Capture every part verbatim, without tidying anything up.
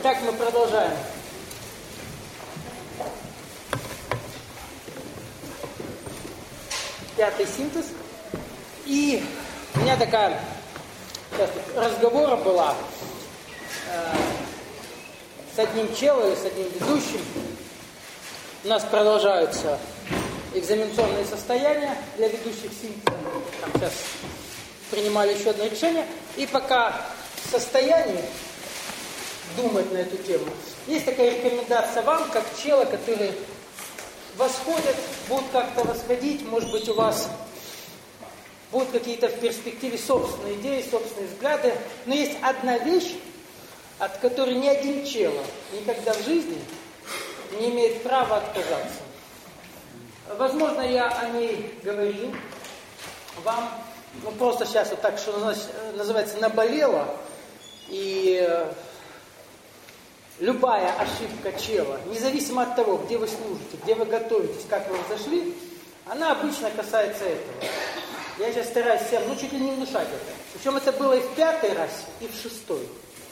Итак, мы продолжаем. Пятый синтез. И у меня такая разговора была э, с одним челом, с одним ведущим. У нас продолжаются экзаменационные состояния для ведущих синтеза. Там сейчас принимали еще одно решение. И пока в состоянии думать на эту тему, есть такая рекомендация вам, как чела, которые восходят, будут как-то восходить, может быть, у вас будут какие-то в перспективе собственные идеи, собственные взгляды. Но есть одна вещь, от которой ни один чела никогда в жизни не имеет права отказаться. Возможно, я о ней говорил вам, ну просто сейчас вот так, что называется, наболело, и любая ошибка чела, независимо от того, где вы служите, где вы готовитесь, как вы зашли, она обычно касается этого. Я сейчас стараюсь всем, ну, чуть ли не внушать это. Причем это было и в пятый раз, и в шестой.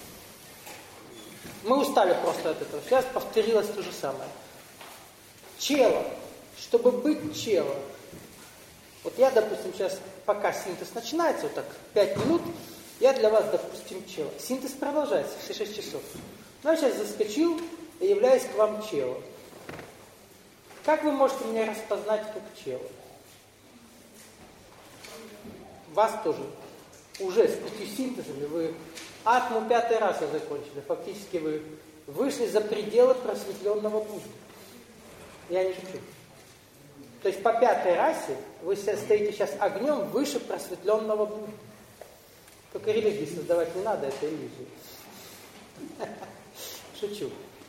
Мы устали просто от этого. Сейчас повторилось то же самое. Чело. Чтобы быть челом. Вот я, допустим, сейчас, пока синтез начинается, вот так, пять минут, я для вас, допустим, чело. Синтез продолжается все шесть часов. Но я сейчас заскочил и являюсь к вам челом. Как вы можете меня распознать как чело? Вас тоже. Уже с пятью синтезами вы атму пятый раз закончили. Фактически вы вышли за пределы просветленного Будды. Я не шучу. То есть по пятой расе вы стоите сейчас огнем выше просветленного Будды. Только религии создавать не надо, это иллюзия. Шучу.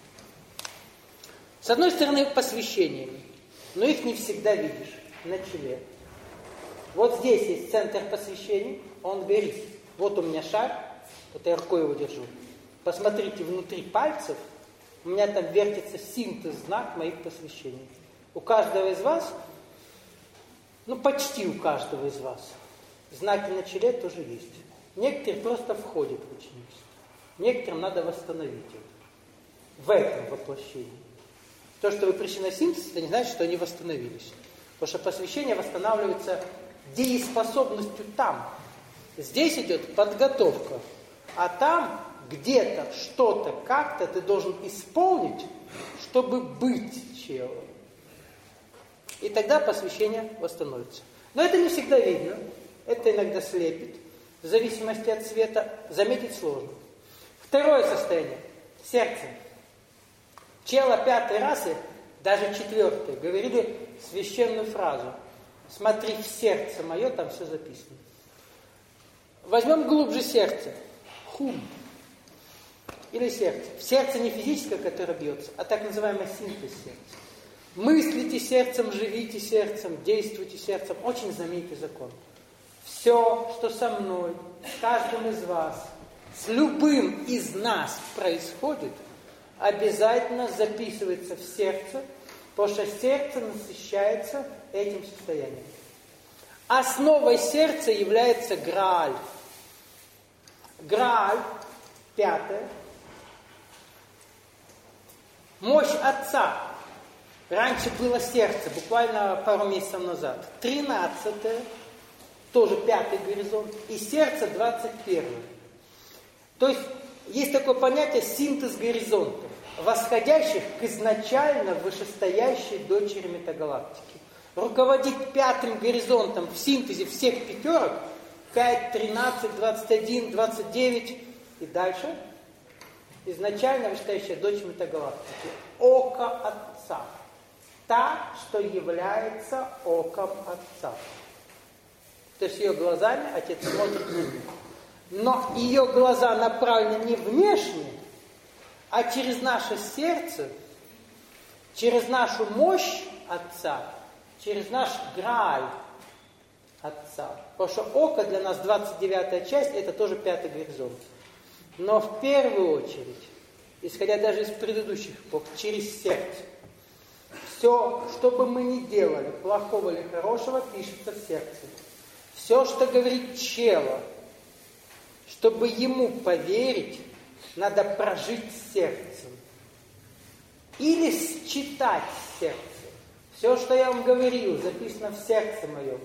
С одной стороны, посвящениями, но их не всегда видишь на челе. Вот здесь есть центр посвящений, он горит. Вот у меня шар, вот я рукой его держу. Посмотрите внутри пальцев, у меня там вертится синтез, знак моих посвящений. У каждого из вас, ну почти у каждого из вас, знаки на челе тоже есть. Некоторые просто входят в ученичество. Некоторым надо восстановить это. В этом воплощении. То, что вы пришли на синтез, это не значит, что они восстановились. Потому что посвящение восстанавливается дееспособностью там. Здесь идет подготовка. А там где-то, что-то, как-то ты должен исполнить, чтобы быть челом. И тогда посвящение восстановится. Но это не всегда видно. Это иногда слепит. В зависимости от цвета заметить сложно. Второе состояние. Сердце. Чела пятой расы, даже четвертой, говорили священную фразу. Смотри в сердце мое, там все записано. Возьмем глубже сердце. Хум. Или сердце. В сердце не физическое, которое бьется, а так называемый синтез сердца. Мыслите сердцем, живите сердцем, действуйте сердцем. Очень знаменитый закон. Все, что со мной, с каждым из вас, с любым из нас происходит, обязательно записывается в сердце, потому что сердце насыщается этим состоянием. Основой сердца является Грааль. Грааль, пятое. Мощь Отца. Раньше было сердце, буквально пару месяцев назад. Тринадцатое, тоже пятый горизонт. И сердце двадцать первое. То есть есть такое понятие синтез горизонтов, восходящих к изначально вышестоящей дочери метагалактики. Руководить пятым горизонтом в синтезе всех пятерок пять, тринадцать, двадцать один, двадцать девять и дальше изначально вышестоящая дочь метагалактики. Око Отца. Та, что является оком Отца. То есть ее глазами Отец смотрит на нее. Но ее глаза направлены не внешне, а через наше сердце, через нашу мощь Отца, через наш Грааль Отца. Потому что око для нас двадцать девятая часть, это тоже пятый горизонт. Но в первую очередь, исходя даже из предыдущих эпох, через сердце. Все, что бы мы ни делали, плохого или хорошего, пишется в сердце. Все, что говорит чело, чтобы ему поверить, надо прожить сердцем. Или считать сердцем. Все, что я вам говорил, записано в сердце моем.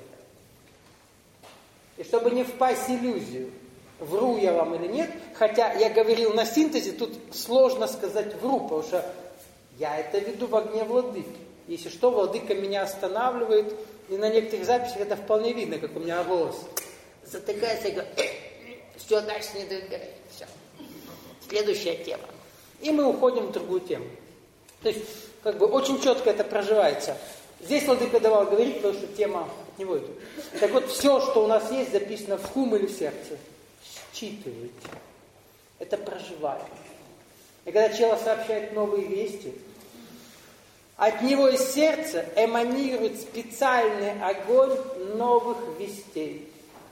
И чтобы не впасть в иллюзию, вру я вам или нет, хотя я говорил на синтезе, тут сложно сказать вру, потому что я это веду в огне владыки. Если что, владыка меня останавливает, и на некоторых записях это вполне видно, как у меня голос затыкается и говорит, все, дальше не двигай, все. Следующая тема. И мы уходим в другую тему. То есть, как бы, очень четко это проживается. Здесь владыка давал говорить, потому что тема от него идет. Так вот, все, что у нас есть, записано в ум или в сердце. Считывайте. Это проживаем. И когда человек сообщает новые вести, от него из сердца эманирует специальный огонь новых вестей.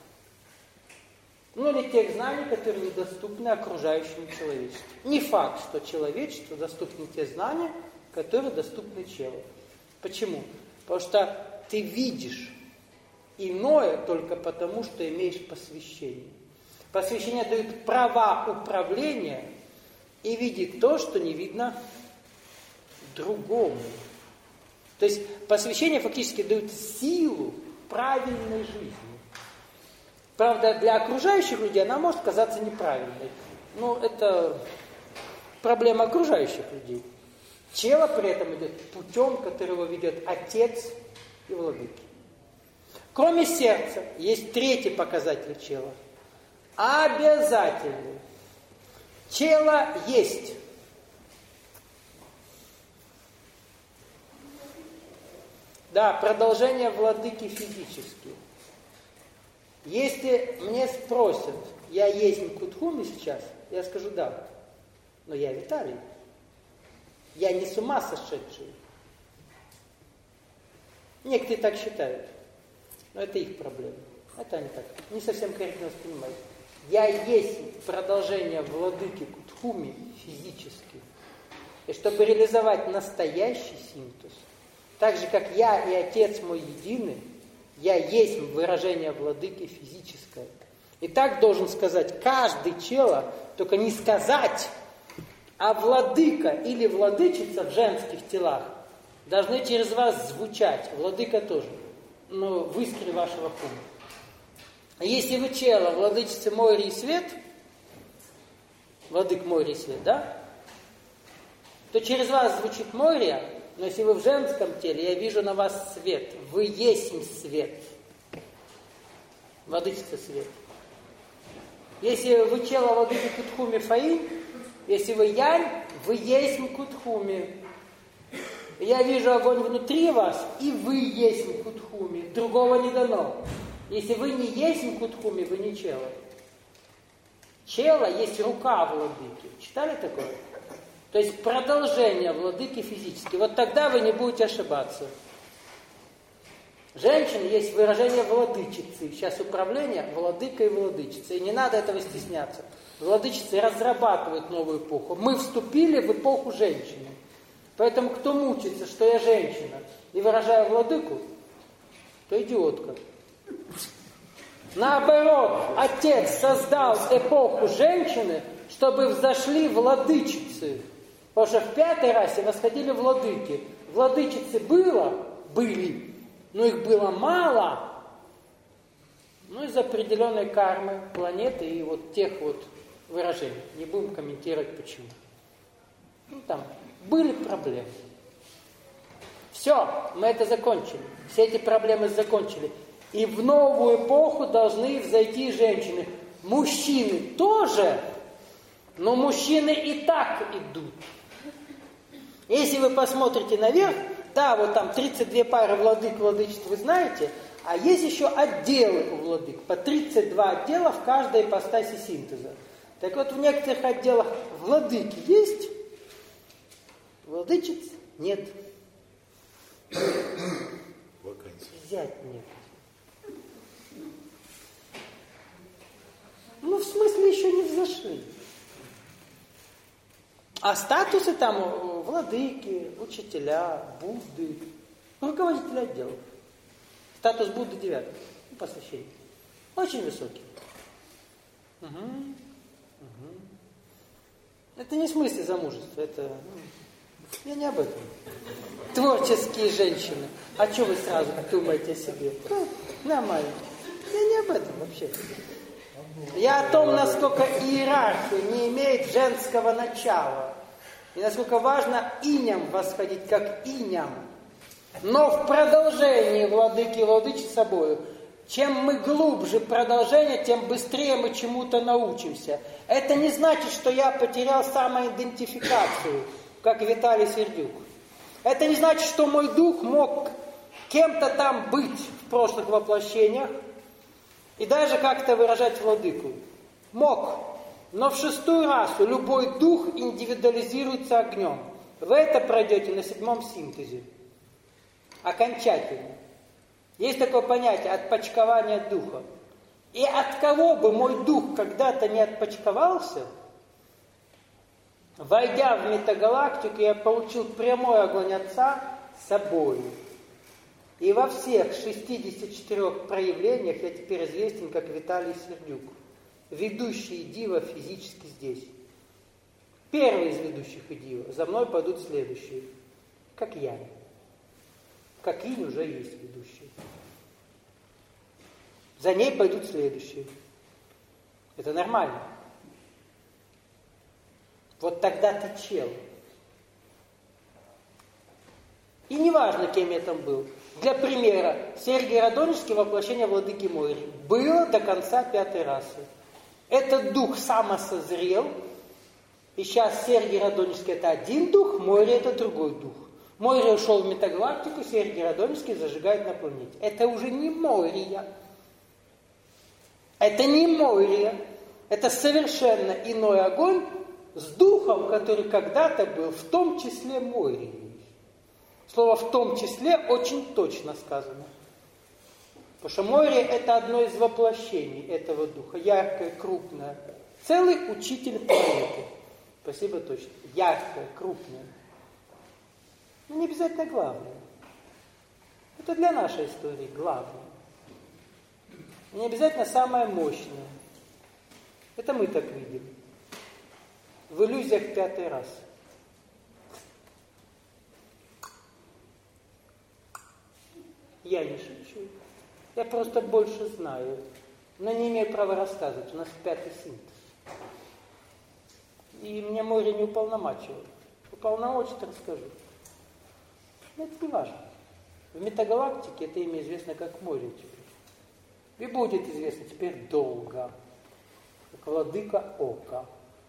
Ну, или тех знаний, которые недоступны окружающему человечеству. Не факт, что человечеству доступны те знания, которые доступны человеку. Почему? Потому что ты видишь иное только потому, что имеешь посвящение. Посвящение дает права управления и видит то, что не видно другому. То есть посвящение фактически дает силу правильной жизни. Правда, для окружающих людей она может казаться неправильной. Но это проблема окружающих людей. Чело при этом идет путем, которого ведет Отец и Владыки. Кроме сердца, есть третий показатель чела. Обязательный. Чело есть. Да, продолжение Владыки физически. Если мне спросят, я есть Кутхуми сейчас, я скажу да. Но я Виталий. Я не с ума сошедший. Некоторые так считают. Но это их проблема. Это они так не совсем корректно воспринимают. Я есть продолжение Владыки Кутхуми физически. И чтобы реализовать настоящий синтез, так же, как я и Отец мой едины, я есть выражение Владыки физическое. И так должен сказать каждый чело, только не сказать, а Владыка или Владычица в женских телах должны через вас звучать. Владыка тоже. Но в искре вашего кума. Если вы чело, Владычица Мойри и Свет, Владык Мойри и Свет, да? То через вас звучит Мойрия, но если вы в женском теле, я вижу на вас свет. Вы есть свет. Владычица Свет. Если вы чело Владыки Кутхуми Фаи, если вы Янь, вы есть Кутхуми. Я вижу огонь внутри вас, и вы есть Кутхуми. Другого не дано. Если вы не есть Кутхуми, вы не чело. Чело есть рука Владыки. Читали такое? То есть продолжение Владыки физически. Вот тогда вы не будете ошибаться. Женщина есть выражение владычицы. Сейчас управление Владыка и Владычица. И не надо этого стесняться. Владычицы разрабатывают новую эпоху. Мы вступили в эпоху женщины. Поэтому кто мучится, что я женщина, и выражаю Владыку, то идиотка. Наоборот, Отец создал эпоху женщины, чтобы взошли владычицы. Потому что в пятой расе восходили владыки. Владычицы было, были, но их было мало. Ну, из определенной кармы планеты и вот тех вот выражений. Не будем комментировать, почему. Ну, там были проблемы. Все, мы это закончили. Все эти проблемы закончили. И в новую эпоху должны взойти женщины. Мужчины тоже, но мужчины и так идут. Если вы посмотрите наверх, да, вот там тридцать две пары владык, владычеств, вы знаете, а есть еще отделы у владык, по тридцать два отдела в каждой ипостаси синтеза. Так вот, в некоторых отделах владыки есть, владычиц нет. Взять нет. Ну, в смысле, еще не взошли. А статусы там владыки, учителя, Будды, руководители отделов. Статус Будды девятый, посвящение. Очень высокий. Угу. Угу. Это не в смысле замужества, это... Ну, я не об этом. Творческие женщины. А что вы сразу думаете о себе? Ну, нормально. Я не об этом вообще. Я о том, насколько иерархия не имеет женского начала. И насколько важно иням восходить, как иням. Но в продолжении владыки и владычи собою, чем мы глубже продолжение, тем быстрее мы чему-то научимся. Это не значит, что я потерял самоидентификацию, как Виталий Сердюк. Это не значит, что мой дух мог кем-то там быть в прошлых воплощениях и даже как-то выражать владыку. Мог. Но в шестую расу любой дух индивидуализируется огнем. Вы это пройдете на седьмом синтезе. Окончательно. Есть такое понятие отпочкования духа. И от кого бы мой дух когда-то не отпочковался, войдя в метагалактику, я получил прямой огонь Отца с собой. И во всех шестидесяти четырёх проявлениях я теперь известен как Виталий Сердюк, ведущий Дива физически здесь. Первый из ведущих Дива. За мной пойдут следующие. Как я. Как Инь уже есть ведущий. За ней пойдут следующие. Это нормально. Вот тогда ты чел. И неважно, кем я там был. Для примера, Сергий Радонежский воплощение владыки Мойри было до конца пятой расы. Этот дух самосозрел, и сейчас Сергий Радонежский это один дух, Мойри это другой дух. Мойри ушел в метагалактику, Сергий Радонежский зажигает на планете. Это уже не Мойрия. Это не Мойрия. Это совершенно иной огонь с духом, который когда-то был в том числе Мойрией. Слово «в том числе» очень точно сказано. Потому что Мойрия это одно из воплощений этого духа. Яркое, крупное. Целый учитель планеты. Спасибо точно. Яркое, крупное. Но не обязательно главное. Это для нашей истории главное. Не обязательно самое мощное. Это мы так видим. В иллюзиях пятой расы. Я не шучу. Я просто больше знаю. Но не имею права рассказывать. У нас пятый синтез. И меня море не уполномачивает. Уполномочит, расскажу. Но это не важно. В метагалактике это имя известно как море теперь. И будет известно теперь долго. Как владыка ока.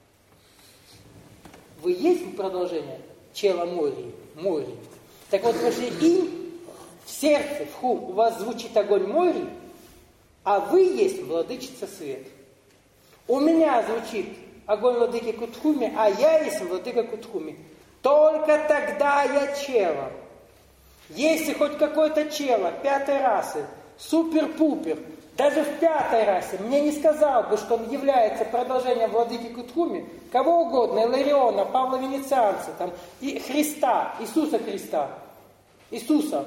Вы есть продолжение чела Мойри? Мойри. Так вот, вошли инь, в сердце, в хум, у вас звучит огонь Мойри, а вы есть владычица свет. У меня звучит огонь владыки Кутхуми, а я есть владыка Кутхуми. Только тогда я чела. Если хоть какой-то чела пятой расы, супер-пупер, даже в пятой расе мне не сказал бы, что он является продолжением владыки Кутхуми, кого угодно, Илариона, Павла Венецианца, там, и Христа, Иисуса Христа, Иисуса.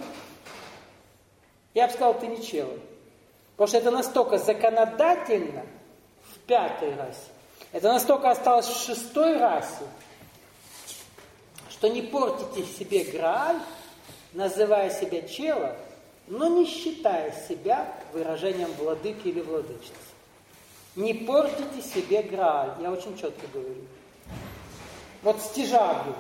Я бы сказал, ты не чела. Потому что это настолько законодательно в пятой расе, это настолько осталось в шестой расе, что не портите себе Грааль, называя себя чела, но не считая себя выражением владыки или владычицы. Не портите себе Грааль. Я очень четко говорю. Вот стяжавливаю.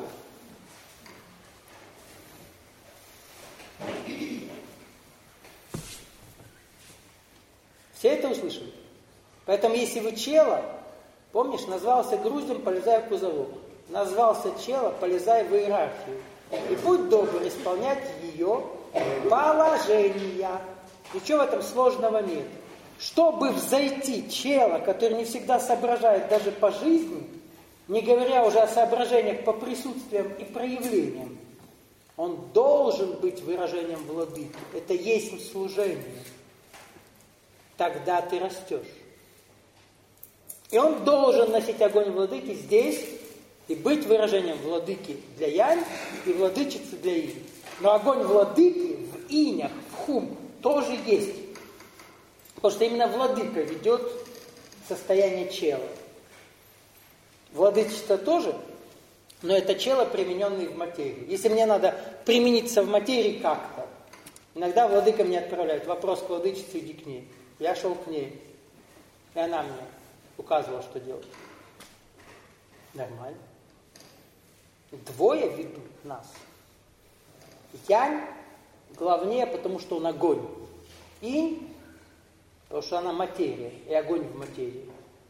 Все это услышали? Поэтому, если вы чела, помнишь, назвался груздем, полезай в кузовок. Назвался чела, полезай в иерархию. И будь добр исполнять ее положения. Ничего в этом сложного нет. Чтобы взойти чела, который не всегда соображает даже по жизни, не говоря уже о соображениях по присутствиям и проявлениям, он должен быть выражением владыки. Это есть служение. Тогда ты растешь. И он должен носить огонь владыки здесь и быть выражением владыки для Янь и владычицы для Инь. Но огонь владыки в Инях, в Хум тоже есть. Потому что именно владыка ведет состояние чела. Владычество тоже, но это чело, примененное в материи. Если мне надо примениться в материи как-то, иногда владыка меня отправляет, вопрос к владычице, иди к ней. Я шел к ней, и она мне указывала, что делать. Нормально. Двое ведут нас. Янь главнее, потому что он огонь. Инь, потому что она материя, и огонь в материи.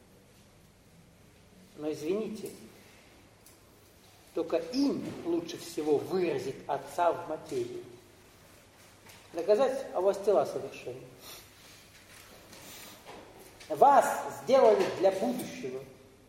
Но извините, только инь лучше всего выразит отца в материи. Доказать, а у вас тела совершенны. Вас сделали для будущего,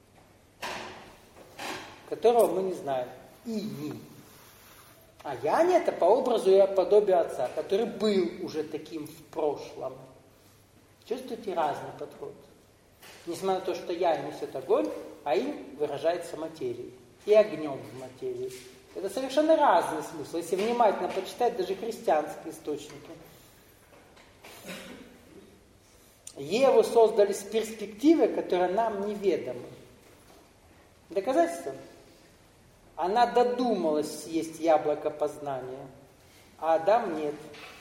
которого мы не знаем. Инь. А Янь это по образу и подобию отца, который был уже таким в прошлом. Чувствуете разный подход? Несмотря на то, что Янь несет огонь, а Инь выражается материей. И огнем в материи. Это совершенно разный смысл, если внимательно почитать даже христианские источники. Еву создали с перспективы, которая нам неведома. Доказательство? Она додумалась съесть яблоко познания, а Адам нет.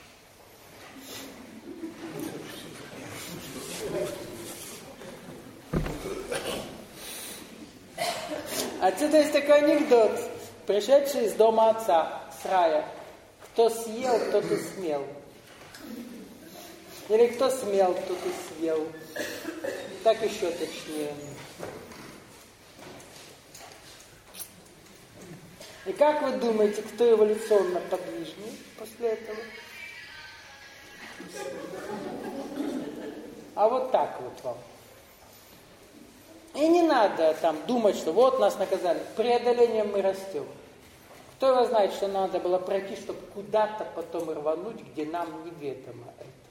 Отсюда есть такой анекдот, пришедший из дома отца, с рая. Кто съел, тот и смел. Или кто смел, тот и съел. Так еще точнее. И как вы думаете, кто эволюционно подвижнее после этого? А вот так вот вам. И не надо там думать, что вот нас наказали. Преодолением мы растем. Кто его знает, что надо было пройти, чтобы куда-то потом рвануть, где нам неведомо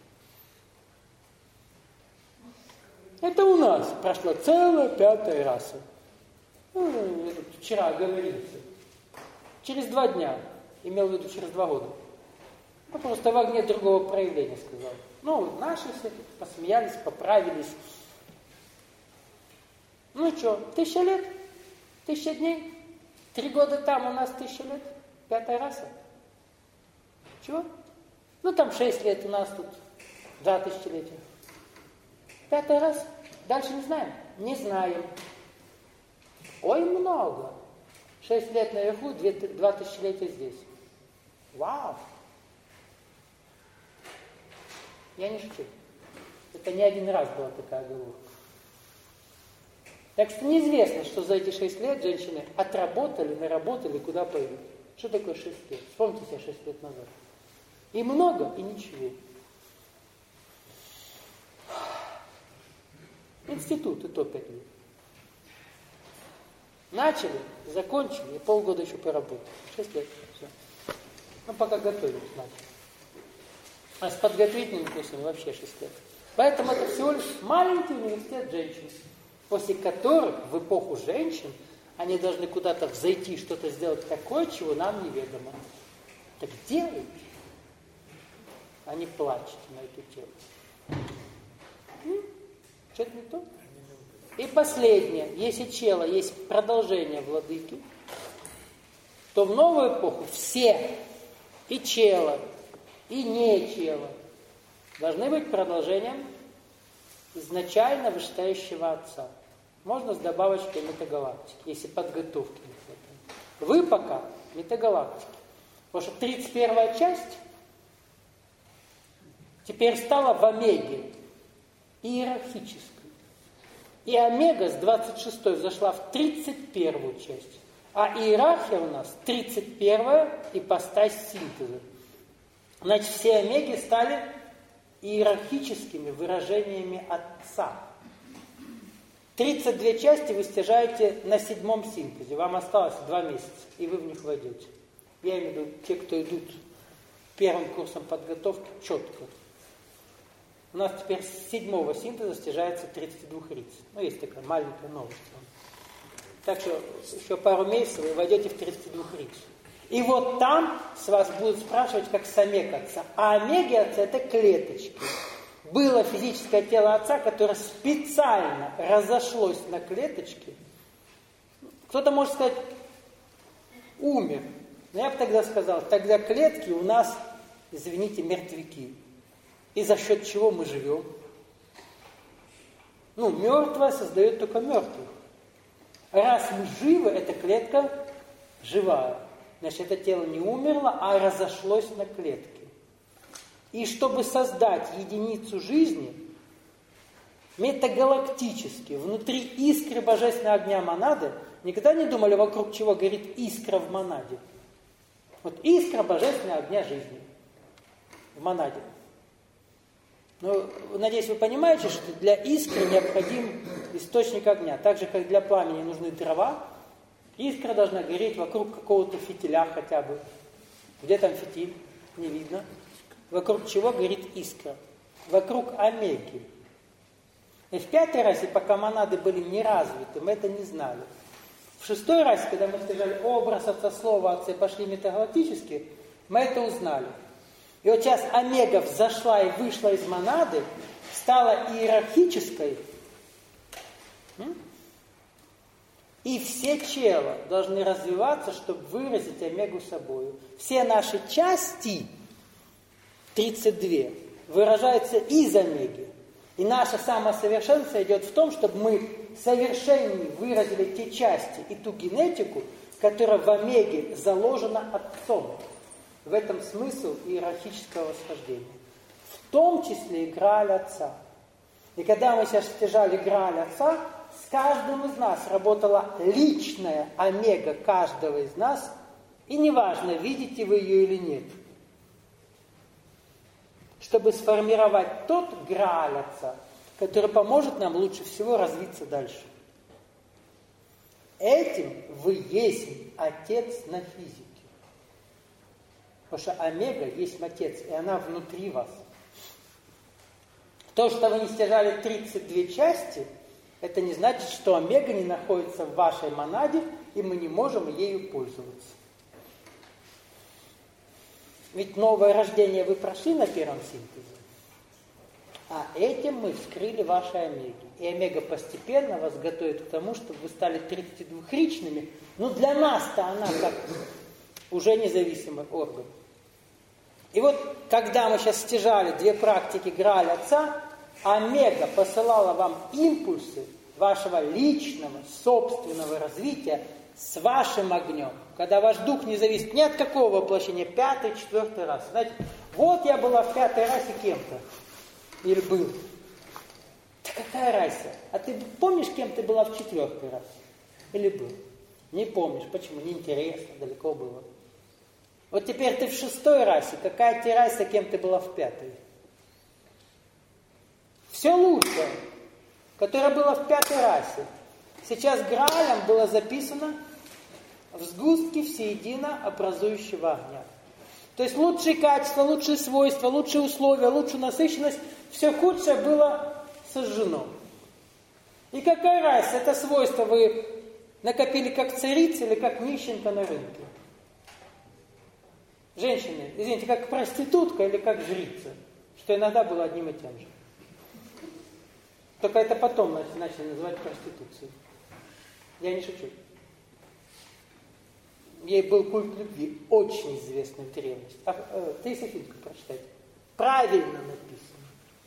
это. Это у нас прошла целая пятая раса. Ну, вчера говорится. Через два дня. Имел в виду через два года. Ну, просто в огне другого проявления сказал. Ну, наши все посмеялись, поправились. Ну что, тысяча лет? Тысяча дней? Три года там, у нас тысяча лет? Пятая раса? Чего? Ну, там шесть лет, у нас тут два тысячелетия. Пятая раса? Дальше не знаем? Не знаем. Ой, много. Шесть лет наверху, две, два тысячелетия здесь. Вау! Я не шучу. Это не один раз была такая оговорка. Так что неизвестно, что за эти шесть лет женщины отработали, наработали, куда пойдут. Что такое шесть лет? Вспомните себя шесть лет назад. И много, и ничего. Институт, и то пять лет. Начали, закончили, и полгода еще поработали. Шесть лет. Все. Ну, пока готовились, начали. А с подготовительными курсами вообще шесть лет. Поэтому это всего лишь маленький университет женщин, после которых в эпоху женщин они должны куда-то взойти, что-то сделать такое, чего нам неведомо. Так делайте. А не плачьте на эту тему. М? Что-то не то? И последнее. Если чело есть продолжение владыки, то в новую эпоху все, и чело, и не чело, должны быть продолжением изначально вышестоящего отца. Можно с добавочкой метагалактики, если подготовки не хватает. Вы пока метагалактики. Потому что тридцать первая часть теперь стала в омеге иерархической. И омега с двадцать шестой зашла в тридцать первую часть. А иерархия у нас тридцать первая ипостась синтеза. Значит, все омеги стали иерархическими выражениями отца. тридцать две части вы стяжаете на седьмом синтезе. Вам осталось два месяца, и вы в них войдете. Я имею в виду те, кто идут первым курсом подготовки, четко. У нас теперь с седьмого синтеза стяжается тридцать два риц. Ну, есть такая маленькая новость. Так что еще пару месяцев вы войдете в тридцать два риц. И вот там с вас будут спрашивать, как с омег отца. А омеги отца – это клеточки. Было физическое тело отца, которое специально разошлось на клеточки Кто-то может сказать, умер. Но я бы тогда сказал, тогда клетки у нас, извините, мертвяки. И за счет чего мы живем? Ну, мертвое создает только мертвых. Раз мы живы, эта клетка живая. Значит, это тело не умерло, а разошлось на клетки. И чтобы создать единицу жизни, метагалактически, внутри искры божественного огня монады, никогда не думали, вокруг чего горит искра в монаде? Вот искра божественного огня жизни в монаде. Но, надеюсь, вы понимаете, что для искры необходим источник огня. Так же, как для пламени нужны дрова, искра должна гореть вокруг какого-то фитиля хотя бы. Где там фитиль? Не видно. Вокруг чего горит искра? Вокруг омеги. И в пятый раз, и пока монады были не развиты, мы это не знали. В шестой раз, когда мы стяжали образ отца, слова отца и пошли метагалактически, мы это узнали. И вот сейчас омега взошла и вышла из монады, стала иерархической, и все чела должны развиваться, чтобы выразить омегу собою. Все наши части, тридцать две, выражаются из омеги. И наше самосовершенство идет в том, чтобы мы совершеннее выразили те части и ту генетику, которая в омеге заложена Отцом. В этом смысл иерархического восхождения. В том числе и Грааль Отца. И когда мы сейчас стяжали Грааль Отца, с каждым из нас работала личная омега каждого из нас, и неважно, видите вы ее или нет, чтобы сформировать тот Грааль Отца, который поможет нам лучше всего развиться дальше. Этим вы есть Отец на физике. Потому что омега есть Отец, и она внутри вас. То, что вы не стяжали тридцать две части, это не значит, что омега не находится в вашей монаде, и мы не можем ею пользоваться. Ведь новое рождение вы прошли на первом синтезе, а этим мы вскрыли ваши омеги. И омега постепенно вас готовит к тому, чтобы вы стали тридцатидвухричными. Но для нас-то она как уже независимый орган. И вот, когда мы сейчас стяжали две практики Грааль Отца, омега посылала вам импульсы вашего личного, собственного развития с вашим огнем. Когда ваш дух не зависит ни от какого воплощения, пятый, четвертый раз. Знаете, вот я была в пятый раз и кем-то. Или был. Да какая разница? А ты помнишь, кем ты была в четвертый раз? Или был? Не помнишь. Почему? Неинтересно, далеко было. Вот теперь ты в шестой расе. Какая тебе разница, кем ты была в пятой? Все лучшее, которое было в пятой расе, сейчас Граалем было записано в сгустке всеедино образующего огня. То есть лучшие качества, лучшие свойства, лучшие условия, лучшая насыщенность, все худшее было сожжено. И какая разница, это свойство вы накопили как царица или как нищенка на рынке? Женщины, извините, как проститутка или как жрица, что иногда было одним и тем же. Только это потом начали называть проституцией. Я не шучу. Ей был культ любви, очень известный в древности. А, э, Трисофинку прочитайте. Правильно написано.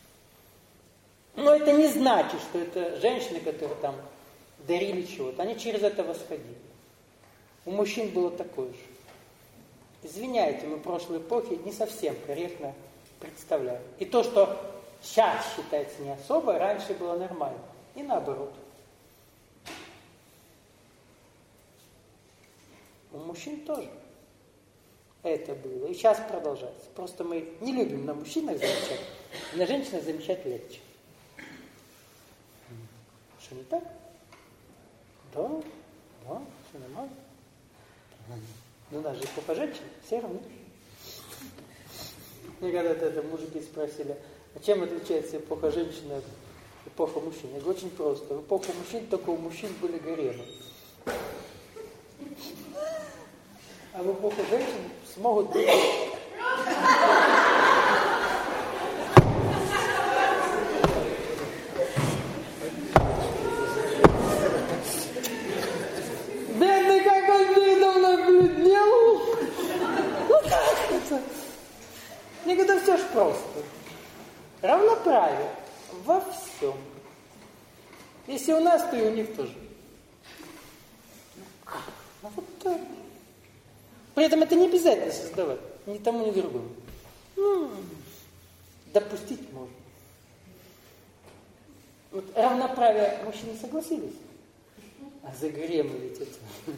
Но это не значит, что это женщины, которые там дарили чего-то. Они через это восходили. У мужчин было такое же. Извиняйте, мы в прошлой эпохе не совсем корректно представляем. И то, что сейчас считается не особо, раньше было нормально. И наоборот. У мужчин тоже это было. И сейчас продолжается. Просто мы не любим на мужчинах замечать, а на женщинах замечать легче. Что, не так? Да, да, все нормально. Ну, у нас же эпоха женщин, все равно. Мне когда-то это мужики спросили, а чем отличается эпоха женщин от эпохи мужчин? Я говорю, очень просто. В эпоху мужчин только у мужчин были гаремы. А в эпоху женщин смогут быть... просто. Равноправие во всем. Если у нас, то и у них тоже. Ну, вот так. При этом это не обязательно создавать. Ни тому, ни другому. Ну, допустить можно. Вот равноправие мужчины согласились. А за гремы ведь это.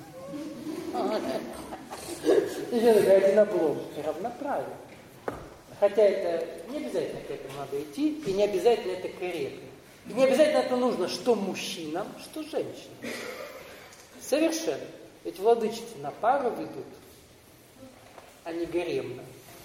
Еще такая один облом. Равноправие. Хотя это не обязательно к этому надо идти, и не обязательно это корректно. И не обязательно это нужно что мужчинам, что женщинам. Совершенно. Ведь владычицы на пару ведут, а не гаремно.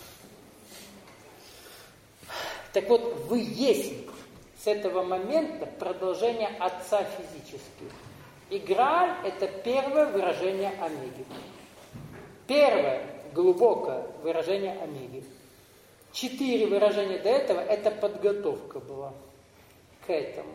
Так вот, вы есть с этого момента продолжение Отца физически. И Грааль – это первое выражение Омеги. Первое глубокое выражение Омеги. Четыре выражения до этого – это подготовка была к этому.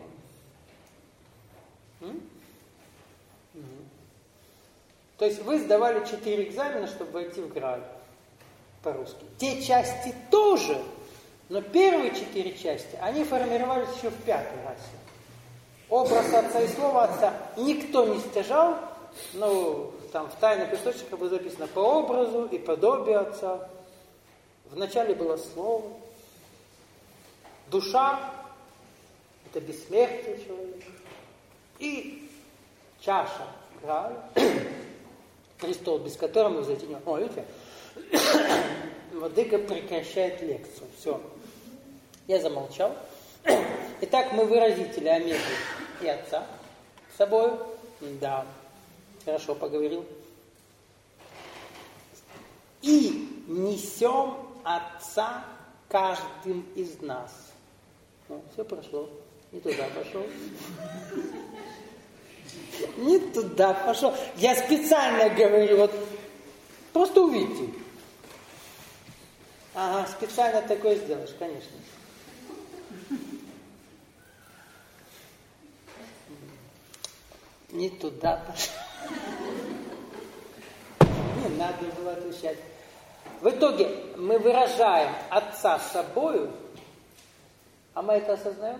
М? М. То есть вы сдавали четыре экзамена, чтобы войти в Грааль по-русски. Те части тоже, но первые четыре части, они формировались еще в пятой расе. Образ Отца и Слово Отца никто не стяжал, но там в тайных источниках было записано по образу и подобию Отца. Вначале было Слово. Душа – это бессмертие человека. И чаша Грааля, престол, без которого мы взойти не можем. О, видите? Владыка прекращает лекцию. Все. Я замолчал. Итак, мы выразители Омеги и Отца с собой. Да. Хорошо поговорил. И несем Отца каждым из нас. Ну, все прошло. Не туда пошел. Не туда пошел. Я специально говорю, вот просто увидите. Ага, специально такое сделаешь, конечно. Не туда пошел. Не надо было отвечать. В итоге мы выражаем Отца собою, а мы это осознаем?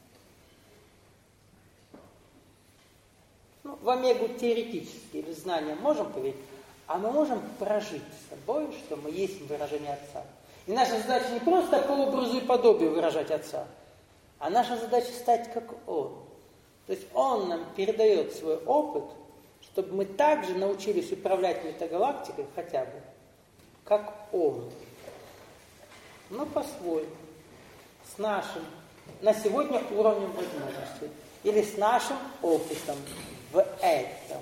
Ну, в Омегу теоретически или знания можем поверить, а мы можем прожить с собой, что мы есть выражение Отца. И наша задача не просто по образу и подобию выражать Отца, а наша задача стать как Он. То есть Он нам передает свой опыт, чтобы мы также научились управлять метагалактикой хотя бы, как Он. Но по-своему. С нашим, на сегодня уровнем возможностей. Или с нашим опытом в этом.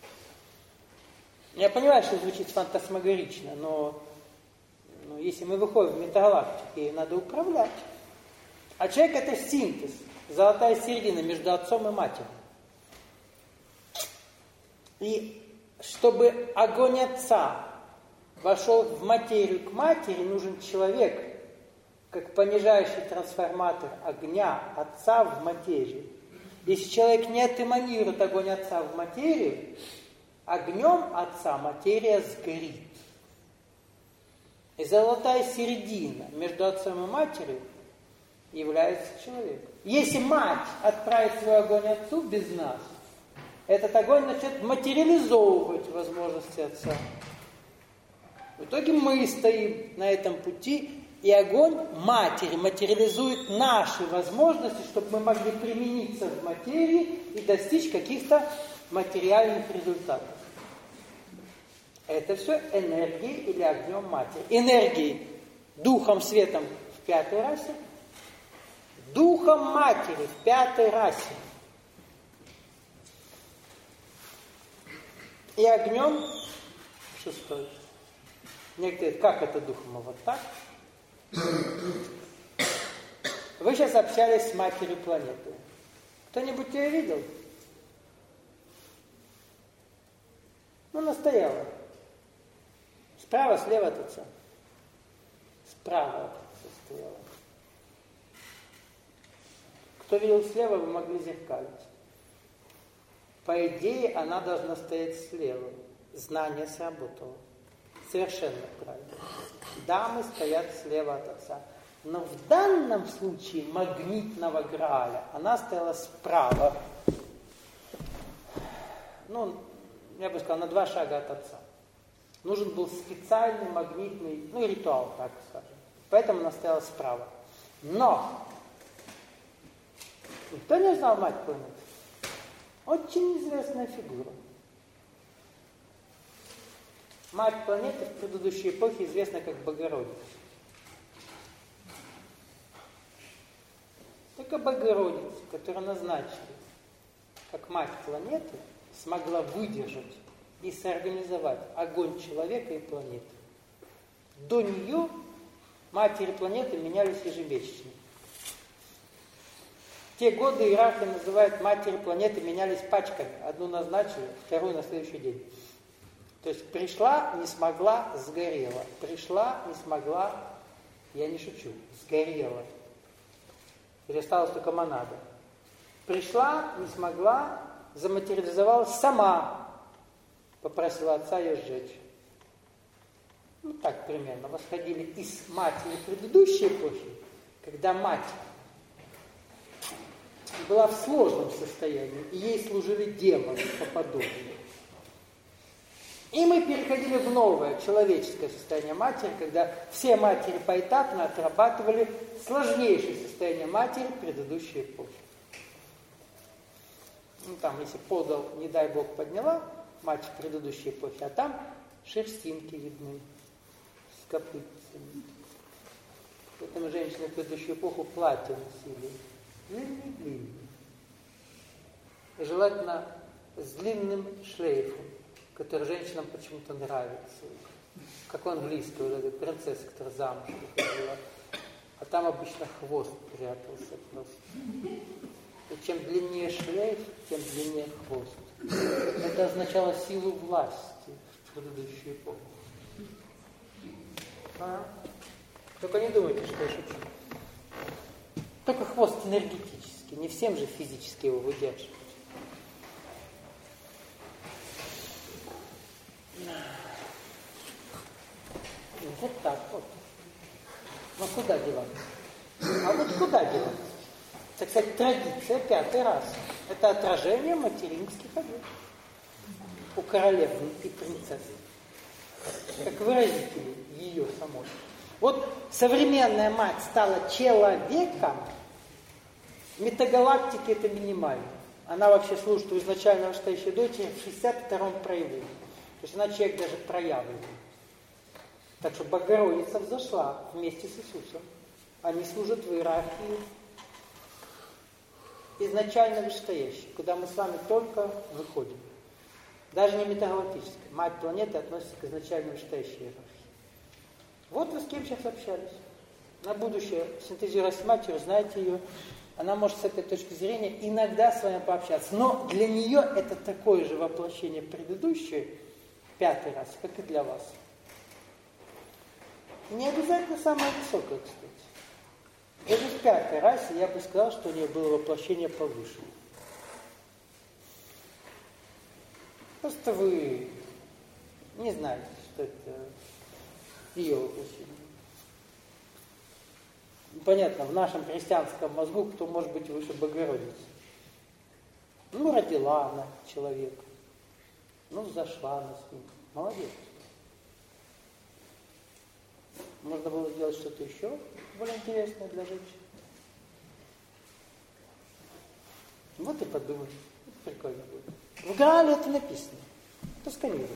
Я понимаю, что звучит фантасмагорично, но, но если мы выходим в метагалактику, ей надо управлять. А человек – это синтез, золотая середина между отцом и матерью. И чтобы огонь Отца вошел в материю к матери, нужен человек, как понижающий трансформатор огня Отца в материю. Если человек не отэманирует огонь Отца в материю, огнем Отца материя сгорит. И золотая середина между Отцом и Матерью является человек. Если мать отправит свой огонь Отцу без нас, этот огонь начнет материализовывать возможности Отца. В итоге мы стоим на этом пути, и огонь Матери материализует наши возможности, чтобы мы могли примениться в материи и достичь каких-то материальных результатов. Это все энергией или огнем Матери. Энергией, духом, светом в пятой расе, духом Матери в пятой расе. И огнем в шестой. Некоторые, как это духом? А вот так. Вы сейчас общались с матерью планеты. Кто-нибудь ее видел? Ну, она стояла. Справа, слева от Отца. Справа от Отца стояла. Кто видел слева, вы могли зеркалить. По идее, она должна стоять слева. Знание сработало. Совершенно правильно. Дамы стоят слева от Отца. Но в данном случае магнитного Грааля она стояла справа. Ну, я бы сказал, на два шага от отца. Нужен был специальный магнитный, ну, ритуал, так скажем. Поэтому она стояла справа. Но никто не знал мать планеты. Очень известная фигура. Мать планеты в предыдущей эпохе известна как Богородица. Только Богородица, которую назначили как мать планеты, смогла выдержать и соорганизовать огонь человека и планеты. До нее матери планеты менялись ежемесячно. В те годы иерархи называют матери планеты менялись пачками. Одну назначили, вторую на следующий день. То есть пришла, не смогла, сгорела. Пришла, не смогла, я не шучу, сгорела. Или осталась только монада. Пришла, не смогла, заматериализовалась сама. Попросила отца ее сжечь. Ну так примерно. Восходили из матери предыдущей эпохи, когда мать была в сложном состоянии, и ей служили демоны по подобию. И мы переходили в новое человеческое состояние матери, когда все матери поэтапно отрабатывали сложнейшее состояние матери предыдущей эпохи. Ну там, если подол, не дай Бог, подняла мать в предыдущей эпохе, а там шерстинки видны с копытцами. Поэтому женщины в предыдущую эпоху платья носили. Длинный-длинный. И желательно с длинным шлейфом, который женщинам почему-то нравится. Как у английской вот этой принцессы, которая замуж выходила. А там обычно хвост прятался просто. И чем длиннее шлейф, тем длиннее хвост. Это означало силу власти в предыдущую эпоху. А? Только не думайте, что я шучу. Только хвост энергетический, не всем же физически его выдерживать. Вот так вот. Но куда деваться? А вот куда деваться? Так сказать, традиция пятый раз. Это отражение материнских одежд у королев и принцесс. Как выразители ее самой. Вот современная мать стала человеком, метагалактики это минимально. Она вообще служит у изначально вышестоящей дочери в шестьдесят втором проявлении. То есть она человек даже проявленный. Так что Богородица взошла вместе с Иисусом. Они служат в иерархии изначально вышестоящей, куда мы с вами только выходим. Даже не метагалактической. Мать планеты относится к изначально вышестоящей иерархии. Вот вы с кем сейчас общались. На будущее, синтезируясь с матерью, знаете ее. Она может с этой точки зрения иногда с вами пообщаться. Но для нее это такое же воплощение предыдущее, пятый раз, как и для вас. И не обязательно самое высокое, кстати. Даже в пятой расе я бы сказал, что у нее было воплощение повыше. Просто вы не знаете, что это ее воплощение. Понятно, в нашем христианском мозгу кто может быть выше Богородицы? Ну, родила она человека. Ну, взошла она с ним. Молодец. Можно было сделать что-то еще более интересное для женщин. Вот и подумай. Прикольно будет. В Граале это написано. Посканируйте.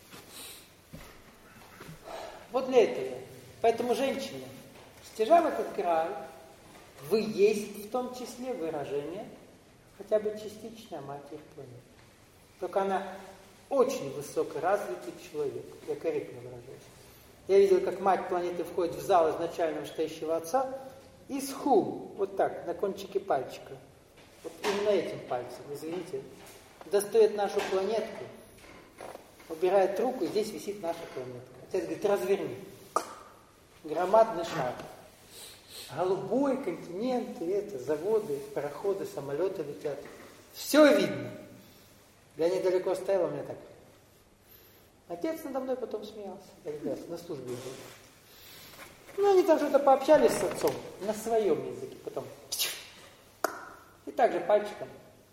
Вот для этого. Поэтому, женщины, стяжав этот Грааль, вы есть в том числе выражение, хотя бы частичная Матерь планеты. Только она очень высокоразвитый человек. Я корректно выражаюсь. Я видел, как мать планеты входит в зал изначально вышестоящего отца и с хум, вот так, на кончике пальчика, вот именно этим пальцем, извините, достает нашу планетку, убирает руку, и здесь висит наша планетка. Отец говорит, разверни. Громадный шар. Голубой, континенты, это, заводы, пароходы, самолеты летят. Все видно. Я недалеко стоял, у меня так. Отец надо мной потом смеялся. Я говорю, на службе был. Ну, они там что-то пообщались с отцом на своем языке, потом и также пальчиком.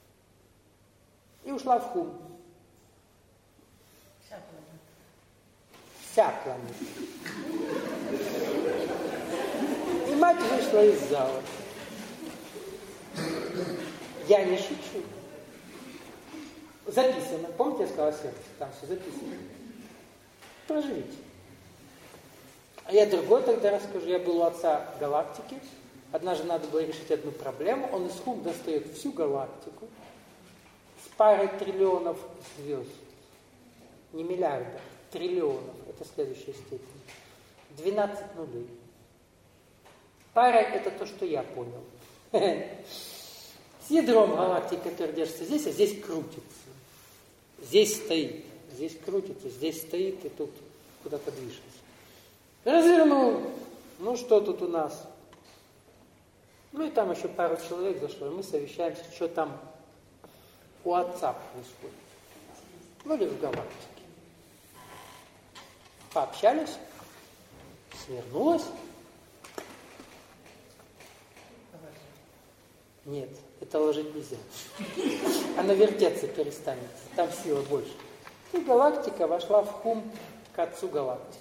И ушла в хум. Вся планета. И мать вышла из зала. Я не шучу. Записано. Помните, я сказала сердце? Там все записано. Проживите. А я другой тогда расскажу. Я был у отца галактики. Однажды надо было решить одну проблему. Он из хум достает всю галактику с парой триллионов звезд. Не миллиардов, триллионов. Это следующая степень. двенадцать нулей. Пара — это то, что я понял. С ядром галактики, который держится здесь, а здесь крутится. Здесь стоит, здесь крутится, здесь стоит и тут куда-то движется. Развернул. Ну, что тут у нас? Ну, и там еще пару человек зашло, и мы совещаемся, что там у отца происходит. Ну, или в галактике. Пообщались, свернулась. Нет, это ложить нельзя. Она вертеться перестанет, там сила больше. И галактика вошла в хум к отцу галактики.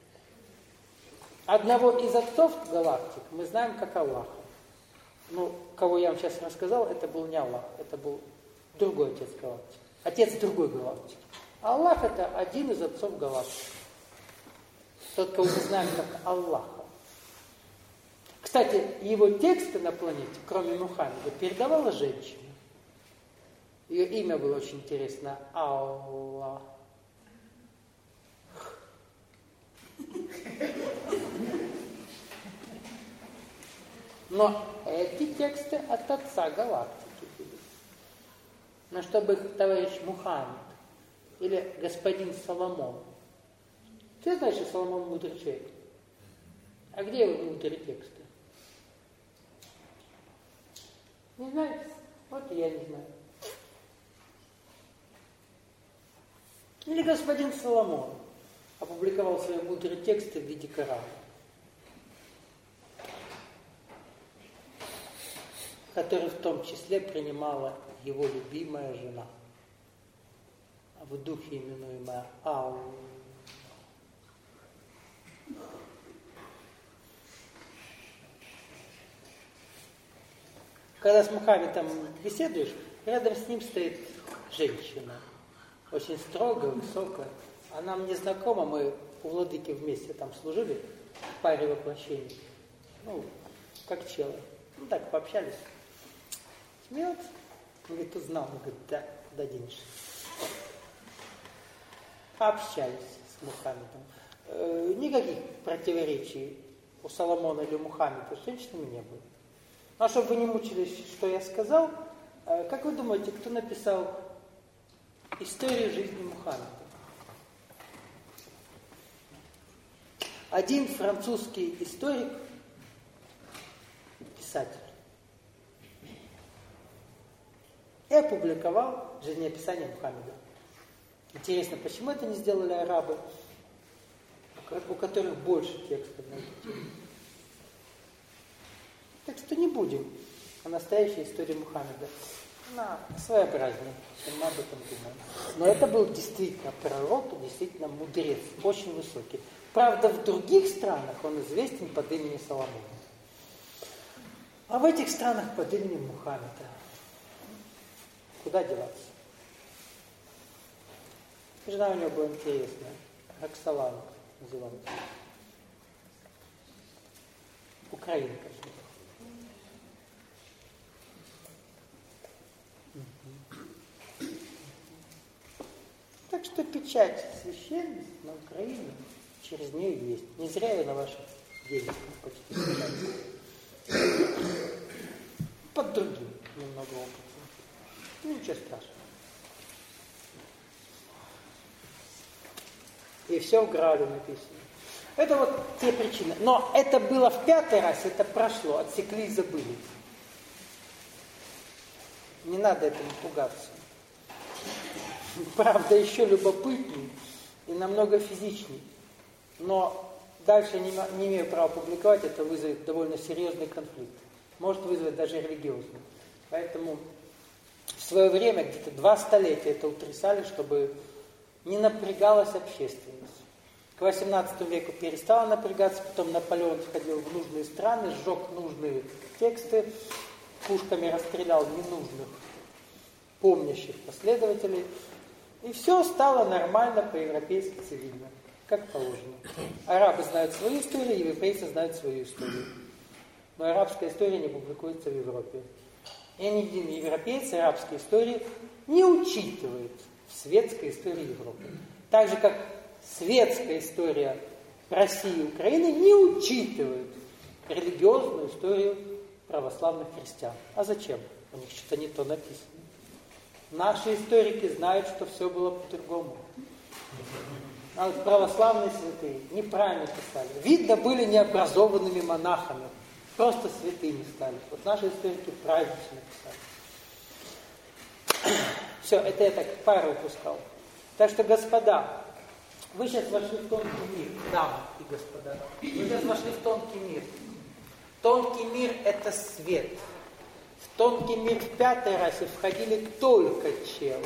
Одного из отцов галактик мы знаем как Аллаха. Ну, кого я вам сейчас рассказал, это был не Аллах, это был другой отец галактики. Отец другой галактики. А Аллах — это один из отцов галактики. Тот, кого мы знаем как Аллаха. Кстати, его тексты на планете, кроме Мухаммеда, передавала женщина. Ее имя было очень интересно. Аллах. Но эти тексты от отца галактики были. Но чтобы товарищ Мухаммед или господин Соломон. Ты знаешь, что Соломон мудрый человек? А где его мудрые тексты? Не знаете? Вот и я не знаю. Или господин Соломон опубликовал свои мудрые тексты в виде Корана, который в том числе принимала его любимая жена, в духе именуемая Алла. Когда с Мухаммедом беседуешь, рядом с ним стоит женщина, очень строгая, высокая. Она мне знакома, мы у владыки вместе там служили, в паре воплощений. Ну, как челы. Ну так, пообщались. Смеется. Он говорит, узнал. Он говорит, да, куда денешься. Пообщались с Мухаммедом. Э, никаких противоречий у Соломона или у Мухаммеда с женщинами не было. Ну, а чтобы вы не мучились, что я сказал, э, как вы думаете, кто написал историю жизни Мухаммеда? Один французский историк, писатель, и опубликовал жизнеописание Мухаммеда. Интересно, почему это не сделали арабы, у которых больше текстов на эту тему? Так что не будем о настоящей истории Мухаммеда. Она своеобразнее, чем мы об этом думаем. Но это был действительно пророк, действительно мудрец, очень высокий. Правда, в других странах он известен под именем Соломона. А в этих странах под именем Мухаммеда. Куда деваться? Жена у него была интересная. Роксолана называлась. Украинка. Так что печать священности на Украине через нее есть. Не зря я на ваших денежках почти печать. Под другим немного опытом. Ну, ничего страшного. И все в Граале написано. Это вот те причины. Но это было в пятый раз, это прошло, отсекли и забыли. Не надо этому пугаться. Правда, еще любопытнее и намного физичнее. Но дальше не, не имею права публиковать, это вызовет довольно серьезный конфликт. Может вызвать даже религиозный. Поэтому в свое время, где-то два столетия это утрясали, чтобы не напрягалась общественность. К восемнадцатому веку перестала напрягаться, потом Наполеон входил в нужные страны, сжег нужные тексты, пушками расстрелял ненужных, помнящих последователей. И все стало нормально, по-европейски цивильно, как положено. Арабы знают свою историю, европейцы знают свою историю. Но арабская история не публикуется в Европе. И ни один европеец арабской истории не учитывает в светской истории Европы. Так же, как светская история России и Украины не учитывает религиозную историю православных христиан. А зачем? У них что-то не то написано. Наши историки знают, что все было по-другому. А вот православные святые неправильно писали. Видно, были необразованными монахами. Просто святыми стали. Вот наши историки правильно написали. Все, это я так пару упускал. Так что, господа, вы сейчас вошли в тонкий мир. Дамы и господа. Вы сейчас вошли в тонкий мир. Тонкий мир – это свет. В тонкий мир в пятой расе входили только челы.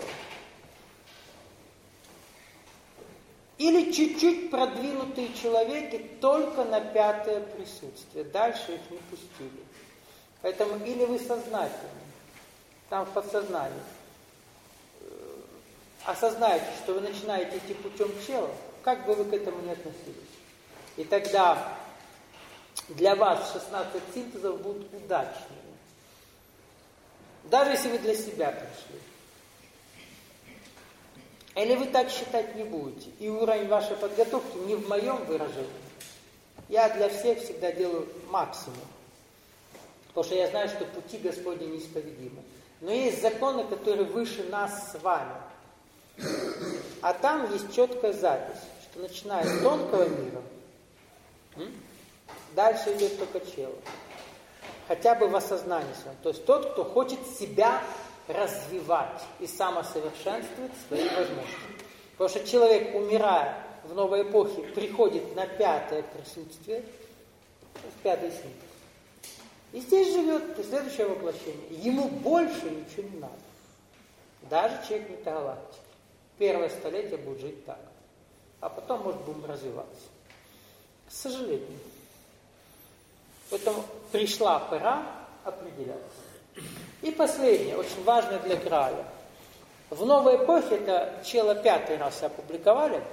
Или чуть-чуть продвинутые человеки только на пятое присутствие. Дальше их не пустили. Поэтому или вы сознательны, там в подсознании, осознаете, что вы начинаете идти путем чела, как бы вы к этому не относились. И тогда для вас шестнадцать синтезов будут удачными. Даже если вы для себя пришли. Или вы так считать не будете. И уровень вашей подготовки не в моем выражении. Я для всех всегда делаю максимум. Потому что я знаю, что пути Господни неисповедимы. Но есть законы, которые выше нас с вами. А там есть четкая запись, что начиная с тонкого мира, дальше идет только чело. Хотя бы в осознании своем. То есть тот, кто хочет себя развивать и самосовершенствовать свои возможности. Потому что человек, умирая в новой эпохе, приходит на пятое присутствие, в пятый синтез. И здесь живет до следующего воплощения. Ему больше ничего не надо. Даже человек метагалактики. Первое столетие будет жить так. А потом, может, будем развиваться. К сожалению. Поэтому пришла пора определяться. И последнее, очень важное для Грааля. В новой эпохе, это чело пятый раз опубликовали,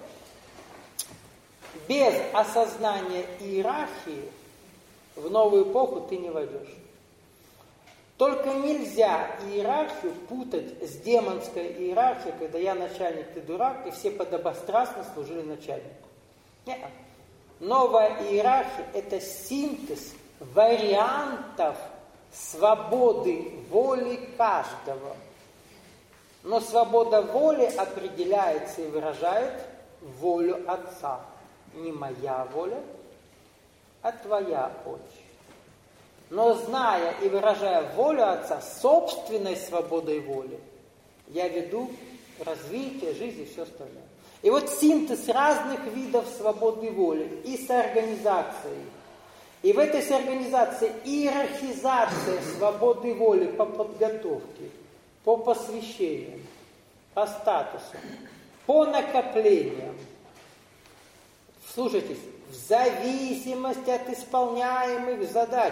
без осознания иерархии в новую эпоху ты не войдешь. Только нельзя иерархию путать с демонской иерархией, когда я начальник, ты дурак, и все подобострастно служили начальнику. Нет. Новая иерархия – это синтез вариантов свободы воли каждого. Но свобода воли определяется и выражает волю Отца. Не моя воля, а твоя, Отче. Но зная и выражая волю Отца собственной свободой воли, я веду развитие жизни и все остальное. И вот синтез разных видов свободы воли и с организацией. И в этой организации иерархизация свободы воли по подготовке, по посвящениям, по статусам, по накоплениям. Слушайтесь, в зависимости от исполняемых задач.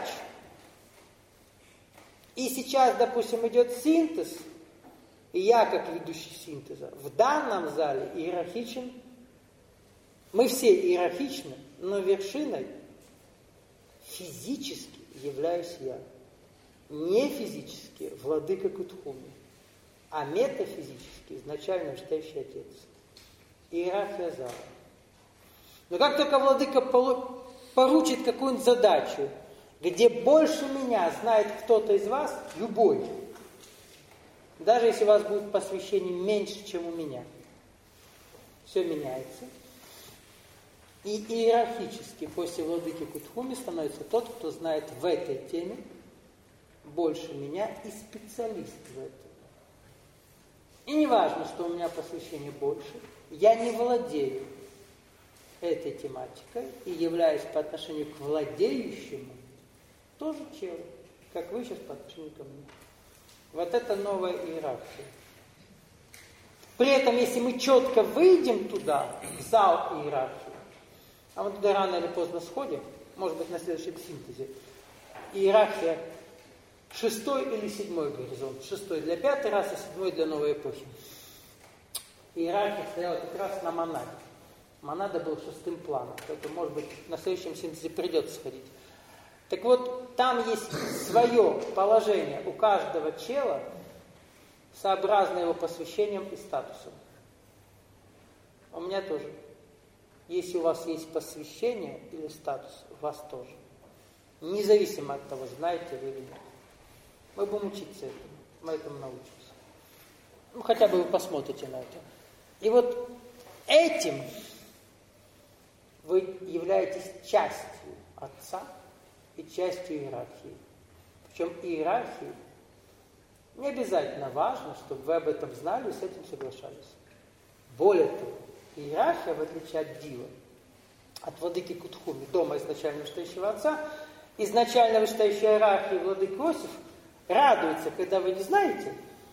И сейчас, допустим, идет синтез, и я, как ведущий синтеза, в данном зале иерархичен. Мы все иерархичны, но вершиной физически являюсь я. Не физически владыка Кутхуми, а метафизически изначально настоящий Отец. Иерархия зала. Но как только владыка поручит какую-нибудь задачу, где больше меня знает кто-то из вас, любой, даже если у вас будет посвящение меньше, чем у меня, все меняется. И иерархически после владыки Кутхуми становится тот, кто знает в этой теме больше меня и специалист в этом. И не важно, что у меня посвящение больше, я не владею этой тематикой и являюсь по отношению к владеющему тоже чел, как вы сейчас по отношению ко мне. Вот это новая иерархия. При этом, если мы четко выйдем туда, в зал иерархии, а мы туда рано или поздно сходим, может быть, на следующем синтезе, иерархия шестой или седьмой горизонт. Шестой для пятой расы, седьмой для новой эпохи. Иерархия стояла как раз на монаде. Монада был шестым планом. Поэтому, может быть, на следующем синтезе придется сходить. Так вот, там есть свое положение у каждого чела, сообразно его посвящением и статусом. У меня тоже. Если у вас есть посвящение или статус, у вас тоже. Независимо от того, знаете вы или нет. Мы будем учиться этому. Мы этому научимся. Ну, хотя бы вы посмотрите на это. И вот этим вы являетесь частью Отца и частью иерархии. Причем иерархии не обязательно важно, чтобы вы об этом знали и с этим соглашались. Более того, иерархия, в отличие от Дива, от владыки Кутхуми, дома изначально вышестоящего Отца, изначально вышестоящей иерархии владык Иосиф радуется, когда вы не знаете,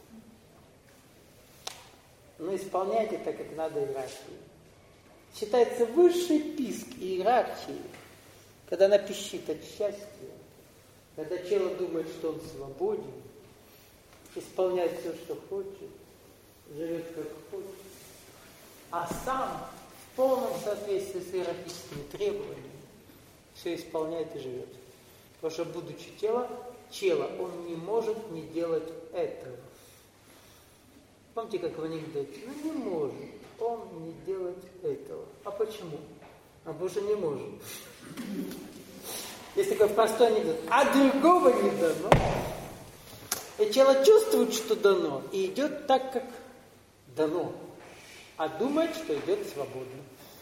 но исполняйте так, как надо иерархии. Считается высший писк иерархии, когда она пищит от счастья, когда человек думает, что он свободен, исполняет все, что хочет, живет как хочет, а сам в полном соответствии с иерархическими требованиями все исполняет и живет. Потому что, будучи тело, чело, он не может не делать этого. Помните, как в анекдоте? Ну, не может он не делать этого. А почему? А потому что не может. Есть такой простой анекдот. А другого не дано. И тело чувствует, что дано, и идет так, как дано. А думает, что идет свободно.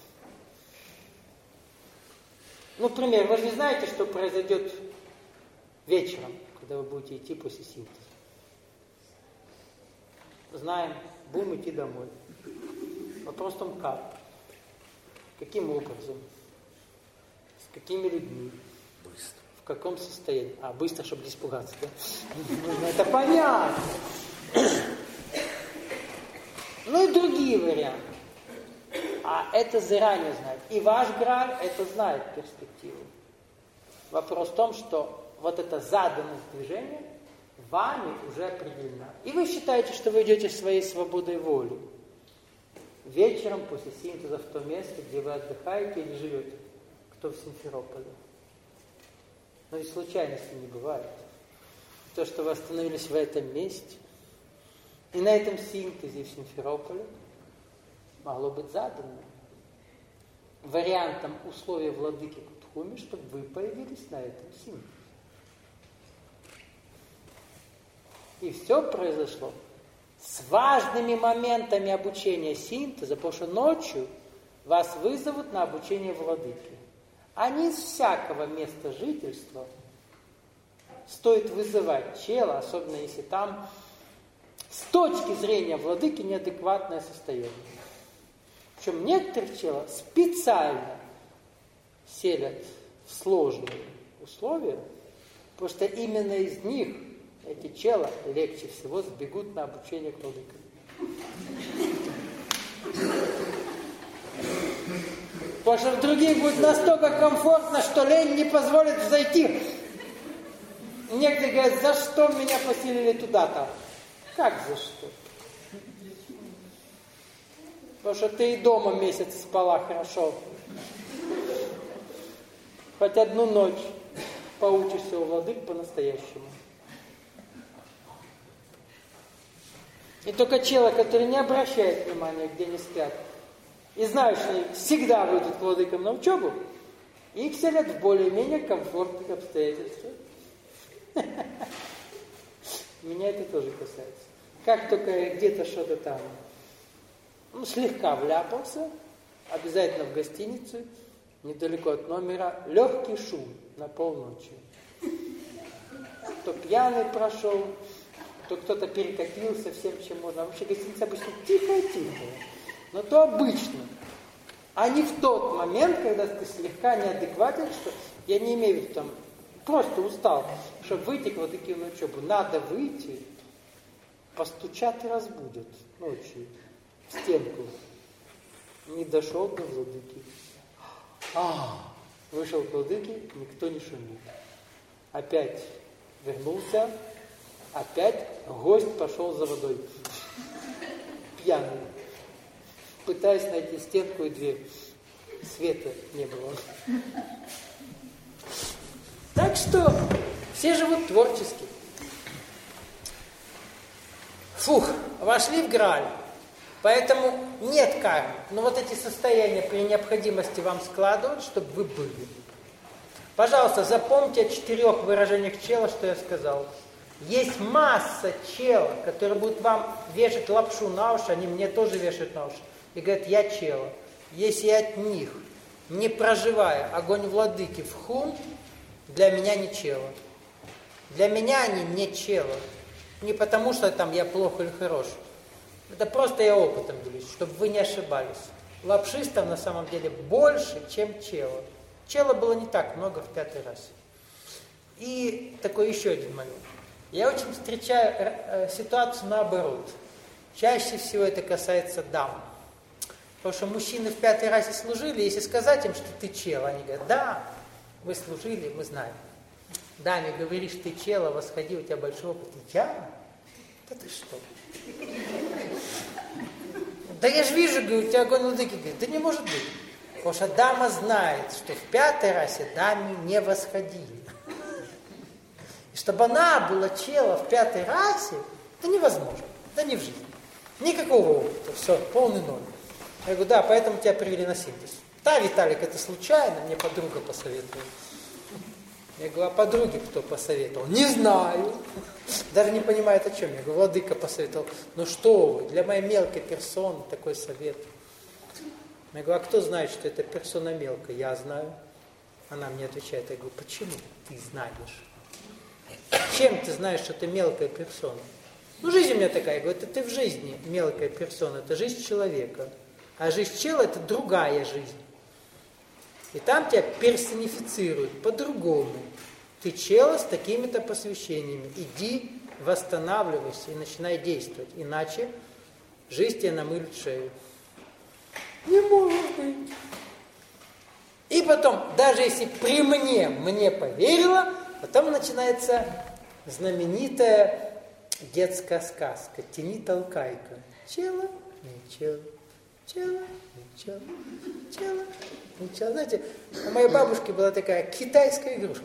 Ну, например, вы же не знаете, что произойдет вечером, когда вы будете идти после синтеза. Знаем, будем идти домой. Вопрос в том, как. Каким образом. С какими людьми. Быстро. В каком состоянии. А, быстро, чтобы не испугаться, да? Это понятно. Ну и другие варианты. А это заранее знает. И ваш Грааль это знает перспективу. Вопрос в том, что вот эта заданность движения вами уже определена. И вы считаете, что вы идете своей свободой воли. Вечером после синтеза в то место, где вы отдыхаете или живете. Кто в Симферополе. Но и случайности не бывает. То, что вы остановились в этом месте, и на этом синтезе в Симферополе могло быть задано вариантом условия владыки Кутхуми, чтобы вы появились на этом синтезе. И все произошло с важными моментами обучения синтеза, потому что ночью вас вызовут на обучение владыки. А не из всякого места жительства стоит вызывать чела, особенно если там с точки зрения владыки неадекватное состояние. Причем некоторых чела специально селят в сложные условия, потому что именно из них эти чела легче всего сбегут на обучение к владыкам. Потому что в других будет настолько комфортно, что лень не позволит зайти. Некоторые говорят, за что меня поселили туда-то? Как за что? Потому что ты и дома месяц спала хорошо. Хоть одну ночь поучишься у владык по-настоящему. И только человек, который не обращает внимания, где не спят, и знают, что они всегда выйдут к владыкам на учебу, их селят в более-менее комфортных обстоятельствах. Меня это тоже касается. Как только где-то что-то там, ну, слегка вляпался, обязательно в гостиницу, недалеко от номера, легкий шум на полночи. То пьяный прошел, то кто-то перекатился всем, чем можно. А вообще гостиница обычно тихая-тихая. Но то обычно. А не в тот момент, когда ты слегка неадекватен, что я не имею в виду там, просто устал, чтобы выйти к Владыке на учебу. Надо выйти, постучат и разбудят ночью в стенку. Не дошел до Владыки. А, вышел к Владыке, никто не шумит. Опять вернулся, опять гость пошел за водой. Пьяный. Пытаясь найти стенку и дверь. Света не было. Так что все живут творчески. Фух, вошли в Грааль. Поэтому нет кармы. Но вот эти состояния при необходимости вам складывать, чтобы вы были. Пожалуйста, запомните о четырех выражениях чела, что я сказал. Есть масса чела, которые будут вам вешать лапшу на уши, они мне тоже вешают на уши. И говорят, я чела. Если я от них, не проживая огонь владыки в хум, для меня не чела. Для меня они не чела. Не потому, что там я плох или хорош. Это просто я опытом делюсь, чтобы вы не ошибались. Лапшистов на самом деле больше, чем чела. Чела было не так много в пятый раз. И такой еще один момент. Я очень встречаю э, ситуацию наоборот. Чаще всего это касается дам. Потому что мужчины в пятый расе служили, если сказать им, что ты чел, они говорят, да, вы служили, мы знаем. Даме говоришь, ты чел, а восходи, у тебя большой опыт. Я? Да ты что? Да я же вижу, говорю, у тебя огонь владыки. Говорит, да не может быть. Потому что дама знает, что в пятой расе даме не восходили. И чтобы она была чела в пятой расе, это невозможно. Да не в жизни. Никакого опыта. Все, полный ноль. Я говорю, да, поэтому тебя привели на синтез. Да, Виталик, это случайно, мне подруга посоветовала. Я говорю, а подруге кто посоветовал? Не знаю. Даже не понимает, о чем. Я говорю, владыка посоветовал. Ну что вы, для моей мелкой персоны такой совет. Я говорю, а кто знает, что это персона мелкая? Я знаю. Она мне отвечает, я говорю, почему ты знаешь? Чем ты знаешь, что ты мелкая персона? Ну, жизнь у меня такая. Я говорю, это ты в жизни мелкая персона, это жизнь человека. А жизнь чела – это другая жизнь. И там тебя персонифицируют по-другому. Ты чела с такими-то посвящениями. Иди, восстанавливайся и начинай действовать. Иначе жизнь тебе намылит шею. Не может быть. И потом, даже если при мне, мне поверила, потом начинается знаменитая детская сказка «Тяни-толкайка». Чела, не чела, чела, не чела, чела, не чела. Знаете, у моей бабушки была такая китайская игрушка.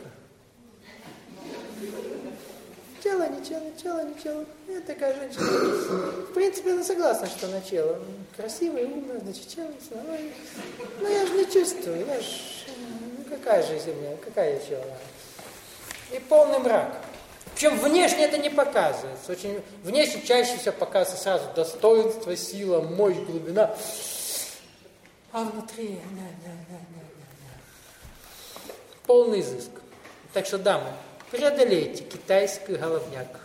Чела, не чела, чела, не чела. Это такая женщина. В принципе, она согласна, что она чела. Красивая, умная, значит, чела. Но я же не чувствую. Я ж... Ну, какая жизнь у меня? Какая я чела? И полный мрак. Причем внешне это не показывается. Очень... Внешне чаще всего показывается сразу достоинство, сила, мощь, глубина. А внутри... На, на, на, на, на. Полный изыск. Так что, дамы, преодолейте китайскую головняк.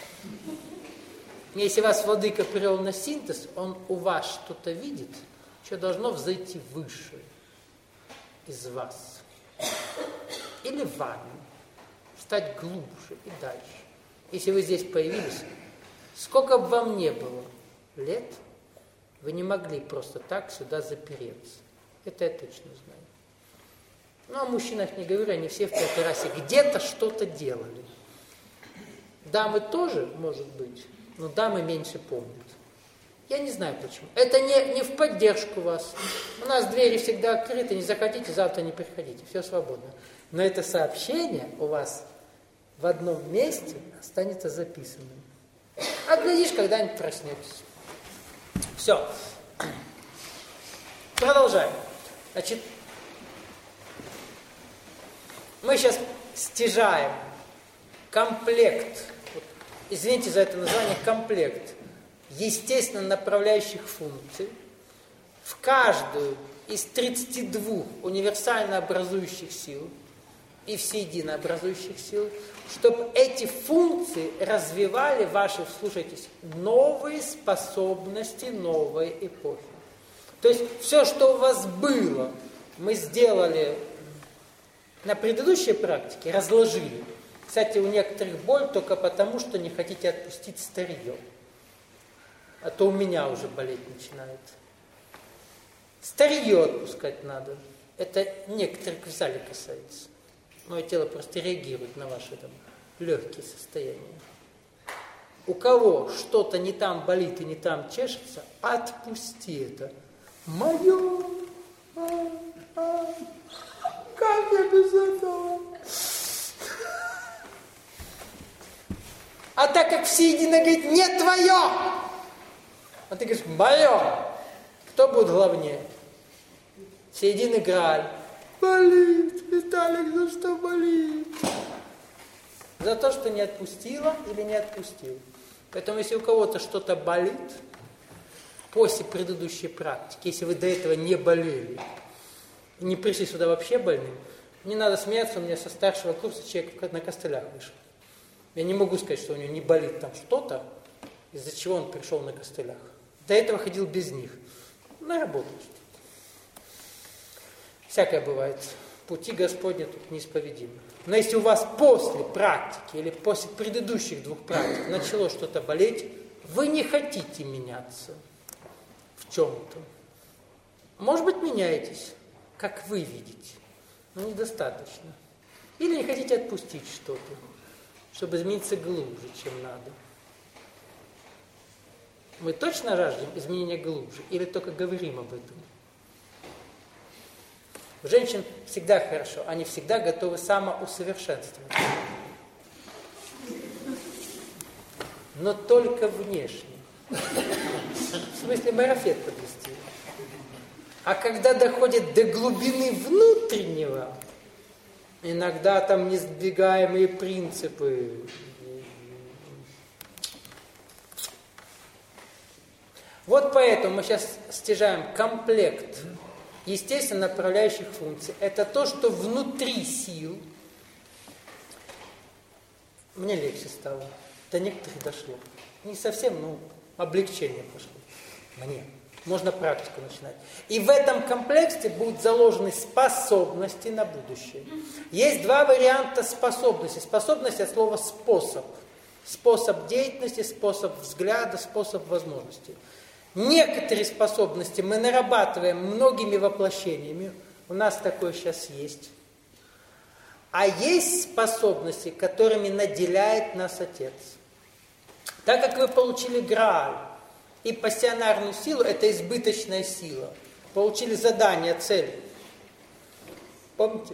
Если вас владыка привел на синтез, он у вас что-то видит, что должно взойти выше из вас. Или вами. Стать глубже и дальше. Если вы здесь появились, сколько бы вам не было лет, вы не могли просто так сюда запереться. Это я точно знаю. Ну, о мужчинах не говорю, они все в пятой расе где-то что-то делали. Дамы тоже, может быть, но дамы меньше помнят. Я не знаю почему. Это не, не в поддержку вас. У нас двери всегда открыты, не захотите, завтра не приходите, все свободно. Но это сообщение у вас в одном месте останется записанным. А глядишь, когда-нибудь проснетесь. Все. Продолжаем. Значит, мы сейчас стяжаем комплект, вот, извините за это название, комплект естественно направляющих функций в каждую из тридцати двух универсально образующих сил и всеедино образующих сил, чтобы эти функции развивали ваши, слушайтесь, новые способности новой эпохи. То То есть все, что у вас было, мы сделали на предыдущей практике, разложили. Кстати, у некоторых боль только потому, что не хотите отпустить старье. А то у меня уже болеть начинает. Старье отпускать надо. Это некоторых в зале касается. Мое тело просто реагирует на ваши там легкие состояния. У кого что-то не там болит и не там чешется, отпусти это. Мое! А, а, как я без этого? А так как все едино говорит, не твое! А ты говоришь, мое! Кто будет главнее? Все единый Грааль. Болит, Виталик, за что болит? За то, что не отпустила или не отпустил. Поэтому, если у кого-то что-то болит, после предыдущей практики, если вы до этого не болели, не пришли сюда вообще больным, не надо смеяться, у меня со старшего курса человек на костылях вышел. Я не могу сказать, что у него не болит там что-то, из-за чего он пришел на костылях. До этого ходил без них. На работу. Всякое бывает. Пути Господни тут неисповедимы. Но если у вас после практики или после предыдущих двух практик начало что-то болеть, вы не хотите меняться в чем-то. Может быть, меняетесь, как вы видите, но недостаточно. Или не хотите отпустить что-то, чтобы измениться глубже, чем надо. Мы точно жаждем изменения глубже или только говорим об этом? У женщин всегда хорошо, они всегда готовы самоусовершенствоваться. Но только внешне. В смысле марафет подвести. А когда доходит до глубины внутреннего, иногда там несдвигаемые принципы. Вот поэтому мы сейчас стяжаем комплект естественно направляющих функций. Это то, что внутри сил. Мне легче стало. До некоторых дошло. Не совсем, но облегчение пошло. Мне. Можно практику начинать. И в этом комплекте будут заложены способности на будущее. Есть два варианта способностей. Способность от слова способ. Способ деятельности, способ взгляда, способ возможностей. Некоторые способности мы нарабатываем многими воплощениями. У нас такое сейчас есть. А есть способности, которыми наделяет нас Отец. Так как вы получили Грааль и пассионарную силу, это избыточная сила. Получили задание, цель. Помните?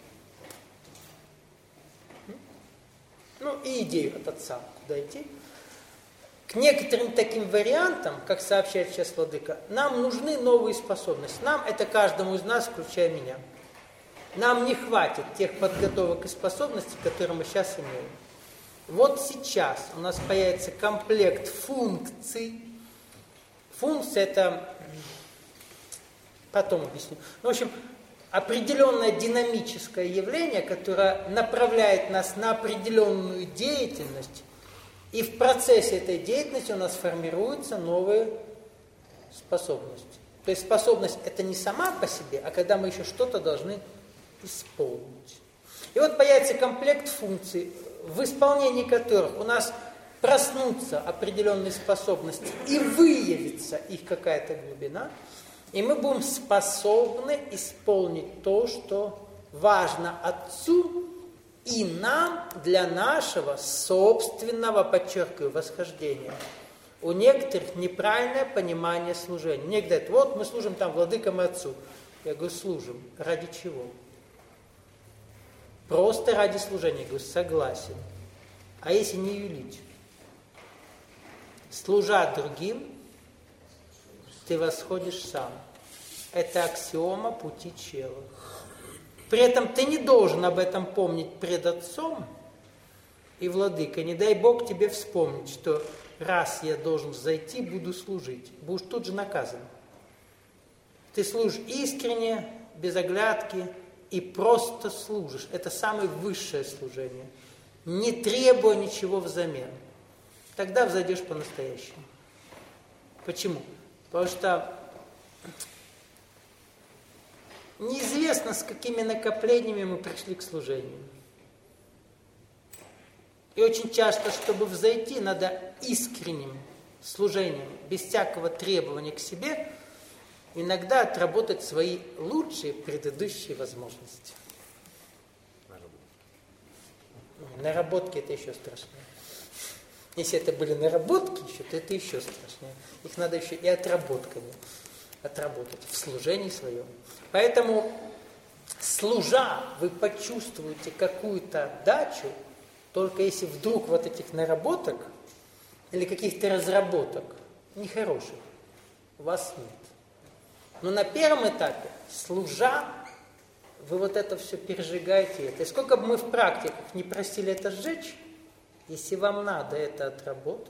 Ну и идею от Отца, куда идти. К некоторым таким вариантам, как сообщает сейчас Владыка, нам нужны новые способности. Нам, это каждому из нас, включая меня. Нам не хватит тех подготовок и способностей, которые мы сейчас имеем. Вот сейчас у нас появится комплект функций. Функция это, потом объясню. Ну, в общем, определенное динамическое явление, которое направляет нас на определенную деятельность. И в процессе этой деятельности у нас формируются новые способности. То есть способность это не сама по себе, а когда мы еще что-то должны исполнить. И вот появится комплект функций, в исполнении которых у нас проснутся определенные способности и выявится их какая-то глубина, и мы будем способны исполнить то, что важно Отцу и нам для нашего собственного, подчеркиваю, восхождения. У некоторых неправильное понимание служения. Некоторые говорят, вот мы служим там владыкам и Отцу. Я говорю, служим. Ради чего? Просто ради служения. Я говорю, согласен. А если не юлить? Служа другим, ты восходишь сам. Это аксиома пути чела. При этом ты не должен об этом помнить пред Отцом и Владыкой. Не дай Бог тебе вспомнить, что раз я должен зайти, буду служить. Будешь тут же наказан. Ты служишь искренне, без оглядки и просто служишь. Это самое высшее служение. Не требуя ничего взамен. Тогда взойдешь по-настоящему. Почему? Потому что неизвестно, с какими накоплениями мы пришли к служению. И очень часто, чтобы взойти, надо искренним служением, без всякого требования к себе, иногда отработать свои лучшие предыдущие возможности. Наработки это еще страшнее. Если это были наработки еще, то это еще страшнее. Их надо еще и отработками отработать в служении своем. Поэтому, служа, вы почувствуете какую-то отдачу, только если вдруг вот этих наработок или каких-то разработок нехороших у вас нет. Но на первом этапе, служа, вы вот это все пережигаете. И сколько бы мы в практиках не просили это сжечь, если вам надо это отработать,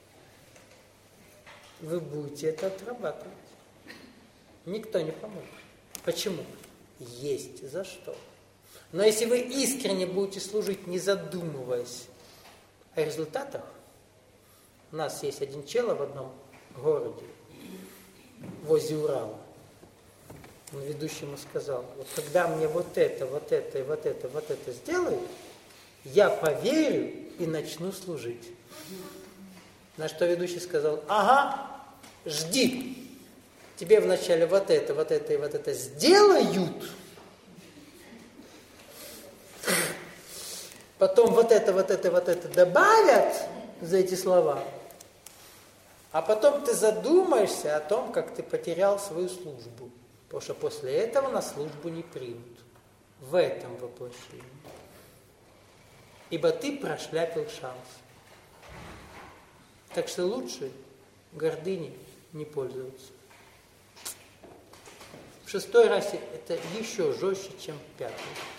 вы будете это отрабатывать. Никто не поможет. Почему? Есть за что. Но если вы искренне будете служить, не задумываясь о результатах, у нас есть один чел в одном городе, возле Урала. Он ведущему сказал: вот когда мне вот это, вот это и вот это, вот это сделают, я поверю и начну служить. На что ведущий сказал: ага, жди. Тебе вначале вот это, вот это и вот это сделают. Потом вот это, вот это, вот это добавят за эти слова. А потом ты задумаешься о том, как ты потерял свою службу. Потому что после этого на службу не примут. В этом воплощении. Ибо ты прошляпил шанс. Так что лучше гордыней не пользоваться. В шестой расе это еще жестче, чем в пятой.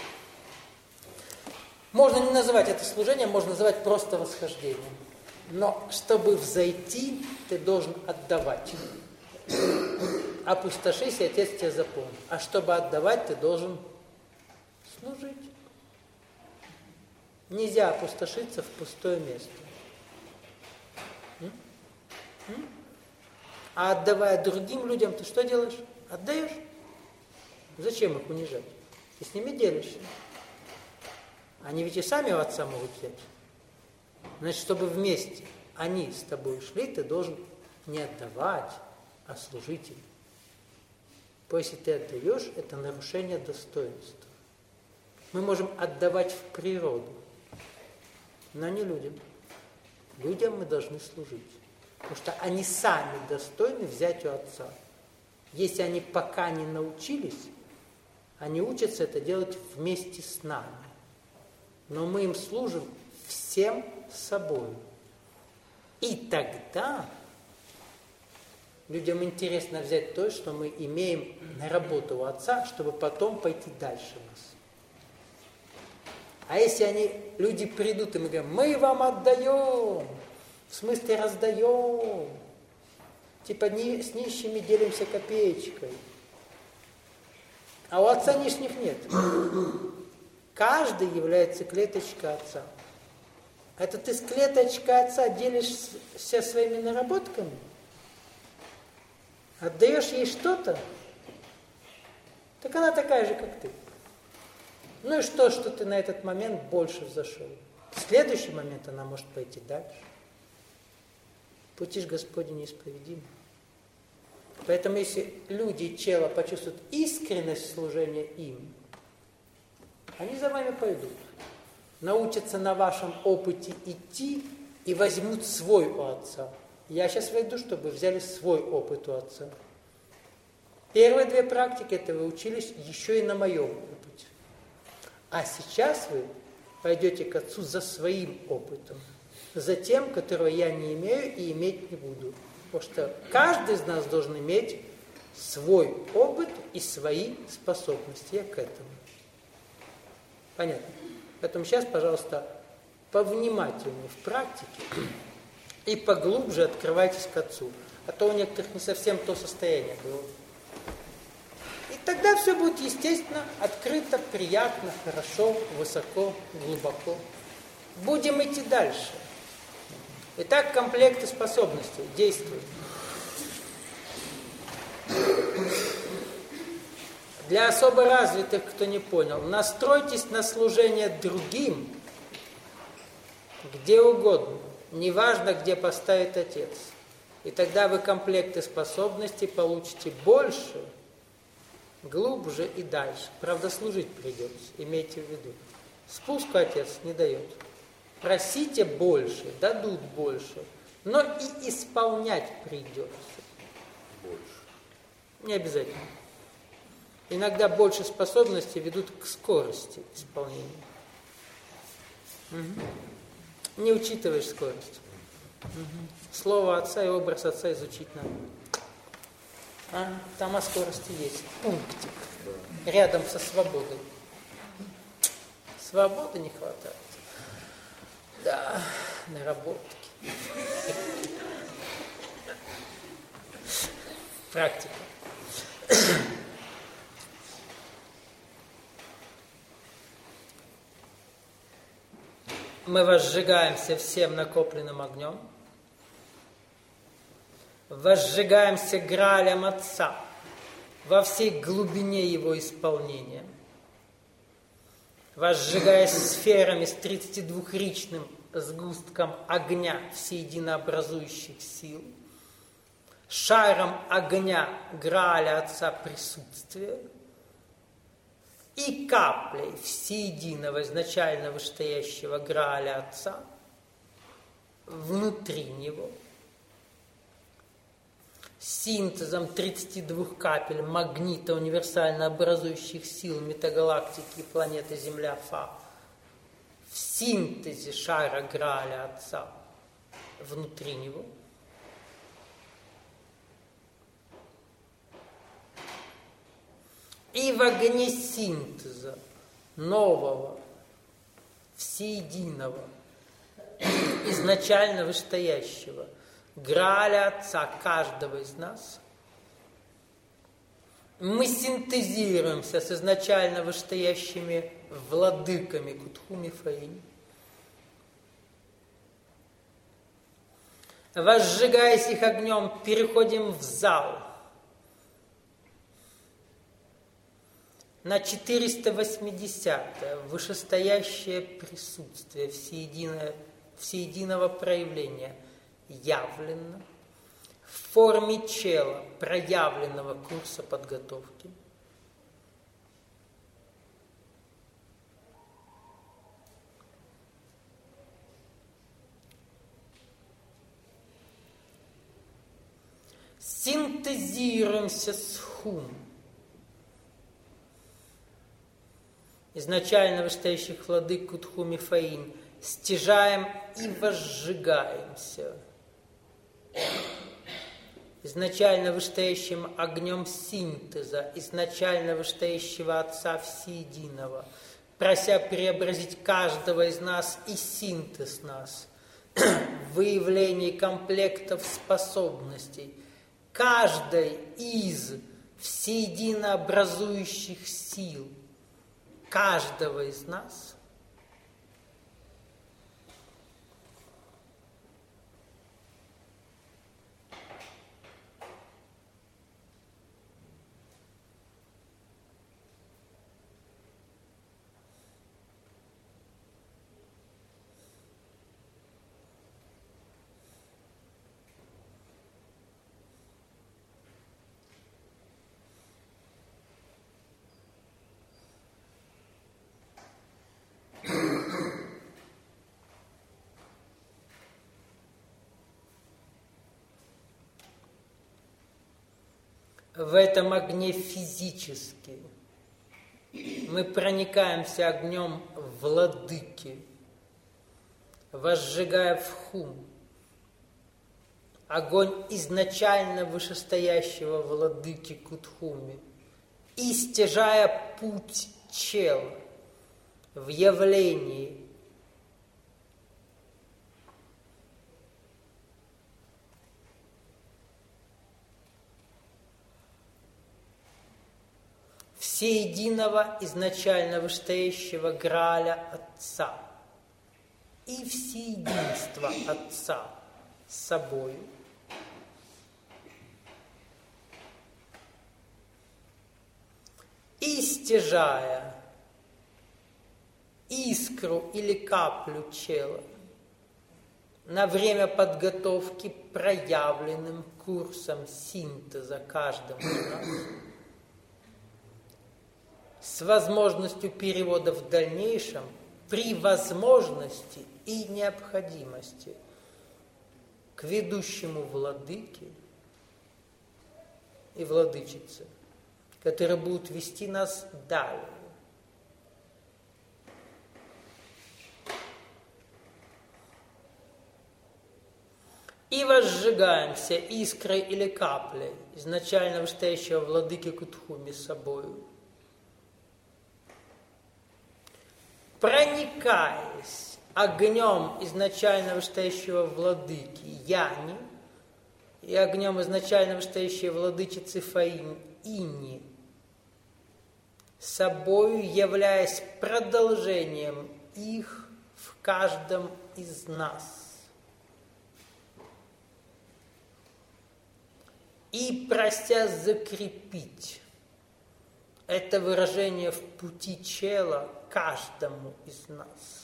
Можно не называть это служением, можно называть просто восхождением. Но чтобы взойти, ты должен отдавать. Опустошись, и Отец тебя заполнит. А чтобы отдавать, ты должен служить. Нельзя опустошиться в пустое место. М? М? А отдавая другим людям, ты что делаешь? Отдаешь. Зачем их унижать? Ты с ними делишься. Они ведь и сами у Отца могут взять. Значит, чтобы вместе они с тобой шли, ты должен не отдавать, а служить им. Если ты отдаешь, это нарушение достоинства. Мы можем отдавать в природу, но не людям. Людям мы должны служить. Потому что они сами достойны взять у Отца. Если они пока не научились, они учатся это делать вместе с нами. Но мы им служим всем собой. И тогда людям интересно взять то, что мы имеем на работу у Отца, чтобы потом пойти дальше нас. А если они, люди придут, и мы говорим: мы вам отдаем, в смысле раздаем, типа не, с нищими делимся копеечкой. А у Отца нижних нет. Каждый является клеточкой Отца. Это ты с клеточкой Отца делишься своими наработками? Отдаешь ей что-то? Так она такая же, как ты. Ну и что, что ты на этот момент больше взошел? В следующий момент она может пойти дальше. Пути ж Господи неисповедимы. Поэтому если люди, чела, почувствуют искренность служения им, они за вами пойдут. Научатся на вашем опыте идти и возьмут свой у Отца. Я сейчас войду, чтобы вы взяли свой опыт у Отца. Первые две практики, это вы учились еще и на моем опыте. А сейчас вы пойдете к Отцу за своим опытом. За тем, которого я не имею и иметь не буду. Потому что каждый из нас должен иметь свой опыт и свои способности. Я к этому. Понятно? Поэтому сейчас, пожалуйста, повнимательнее в практике и поглубже открывайтесь к Отцу. А то у некоторых не совсем то состояние было. И тогда все будет естественно, открыто, приятно, хорошо, высоко, глубоко. Будем идти дальше. Итак, комплекты способностей действуют. Для особо развитых, кто не понял, настройтесь на служение другим, где угодно, неважно, где поставит Отец. И тогда вы комплекты способностей получите больше, глубже и дальше. Правда, служить придется, имейте в виду. Спуску Отец не дает. Просите больше, дадут больше, но и исполнять придется. Больше. Не обязательно. Иногда больше способностей ведут к скорости исполнения. Угу. Не учитываешь скорость. Угу. Слово Отца и образ Отца изучить надо. А, там о скорости есть. Пунктик. Да. Рядом со свободой. Свободы не хватает. Да, наработки. Практика. Мы возжигаемся всем накопленным огнем, возжигаемся гралем Отца во всей глубине его исполнения, возжигаясь сферами с тридцатидвухричным сгустком огня всеединообразующих сил, шаром огня граля Отца присутствия и каплей всеединого изначально вышестоящего граля Отца внутри него, синтезом тридцати двух капель магнита универсально образующих сил метагалактики и планеты Земля Фа, в синтезе шара граля Отца внутри него, и в огне синтеза нового, всеединого, изначально вышестоящего граля Отца каждого из нас, мы синтезируемся с изначально вышестоящими владыками Кутхуми Фаинь, возжигаясь их огнем, переходим в зал на четыреста восьмидесятое вышестоящее присутствие всеединое, всеединого проявления явлено в форме чела проявленного курса подготовки. Синтезируемся с хум, изначально вышестоящих владык Кутхуми Фаинь, стяжаем и возжигаемся изначально вышестоящим огнем синтеза, изначально вышестоящего Отца Всеединого, прося преобразить каждого из нас и синтез нас в выявлении комплектов способностей, каждой из всеедино образующих сил каждого из нас, в этом огне физически мы проникаемся огнем владыки, возжигая в хум огонь изначально вышестоящего владыки Кутхуми и стяжая путь чела в явлении всеединого изначально вышестоящего граля Отца и всеединства Отца с собою, истяжая искру или каплю чела на время подготовки проявленным курсом синтеза каждым из нас, с возможностью перевода в дальнейшем при возможности и необходимости к ведущему владыке и владычице, которые будут вести нас далее. И возжигаемся искрой или каплей изначально вышестоящего владыки Кутхуми собою, проникаясь огнем изначально вышестоящего владыки Яни и огнем изначально вышестоящей владычицы Фаин Инни, собою являясь продолжением их в каждом из нас. И просясь закрепить это выражение в пути чела каждому из нас.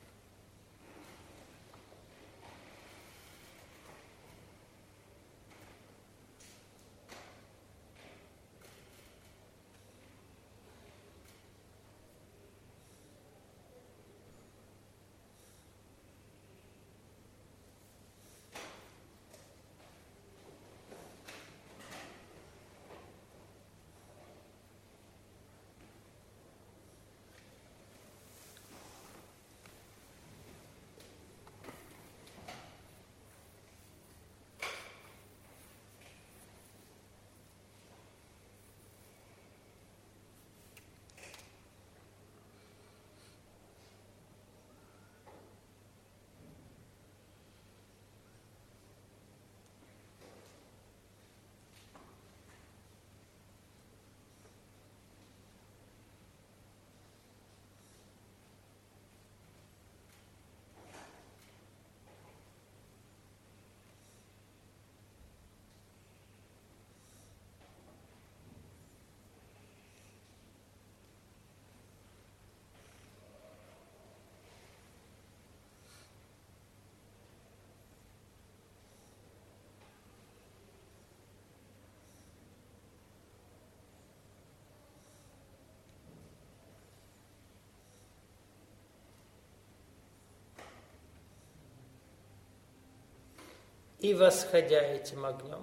И восходя этим огнем,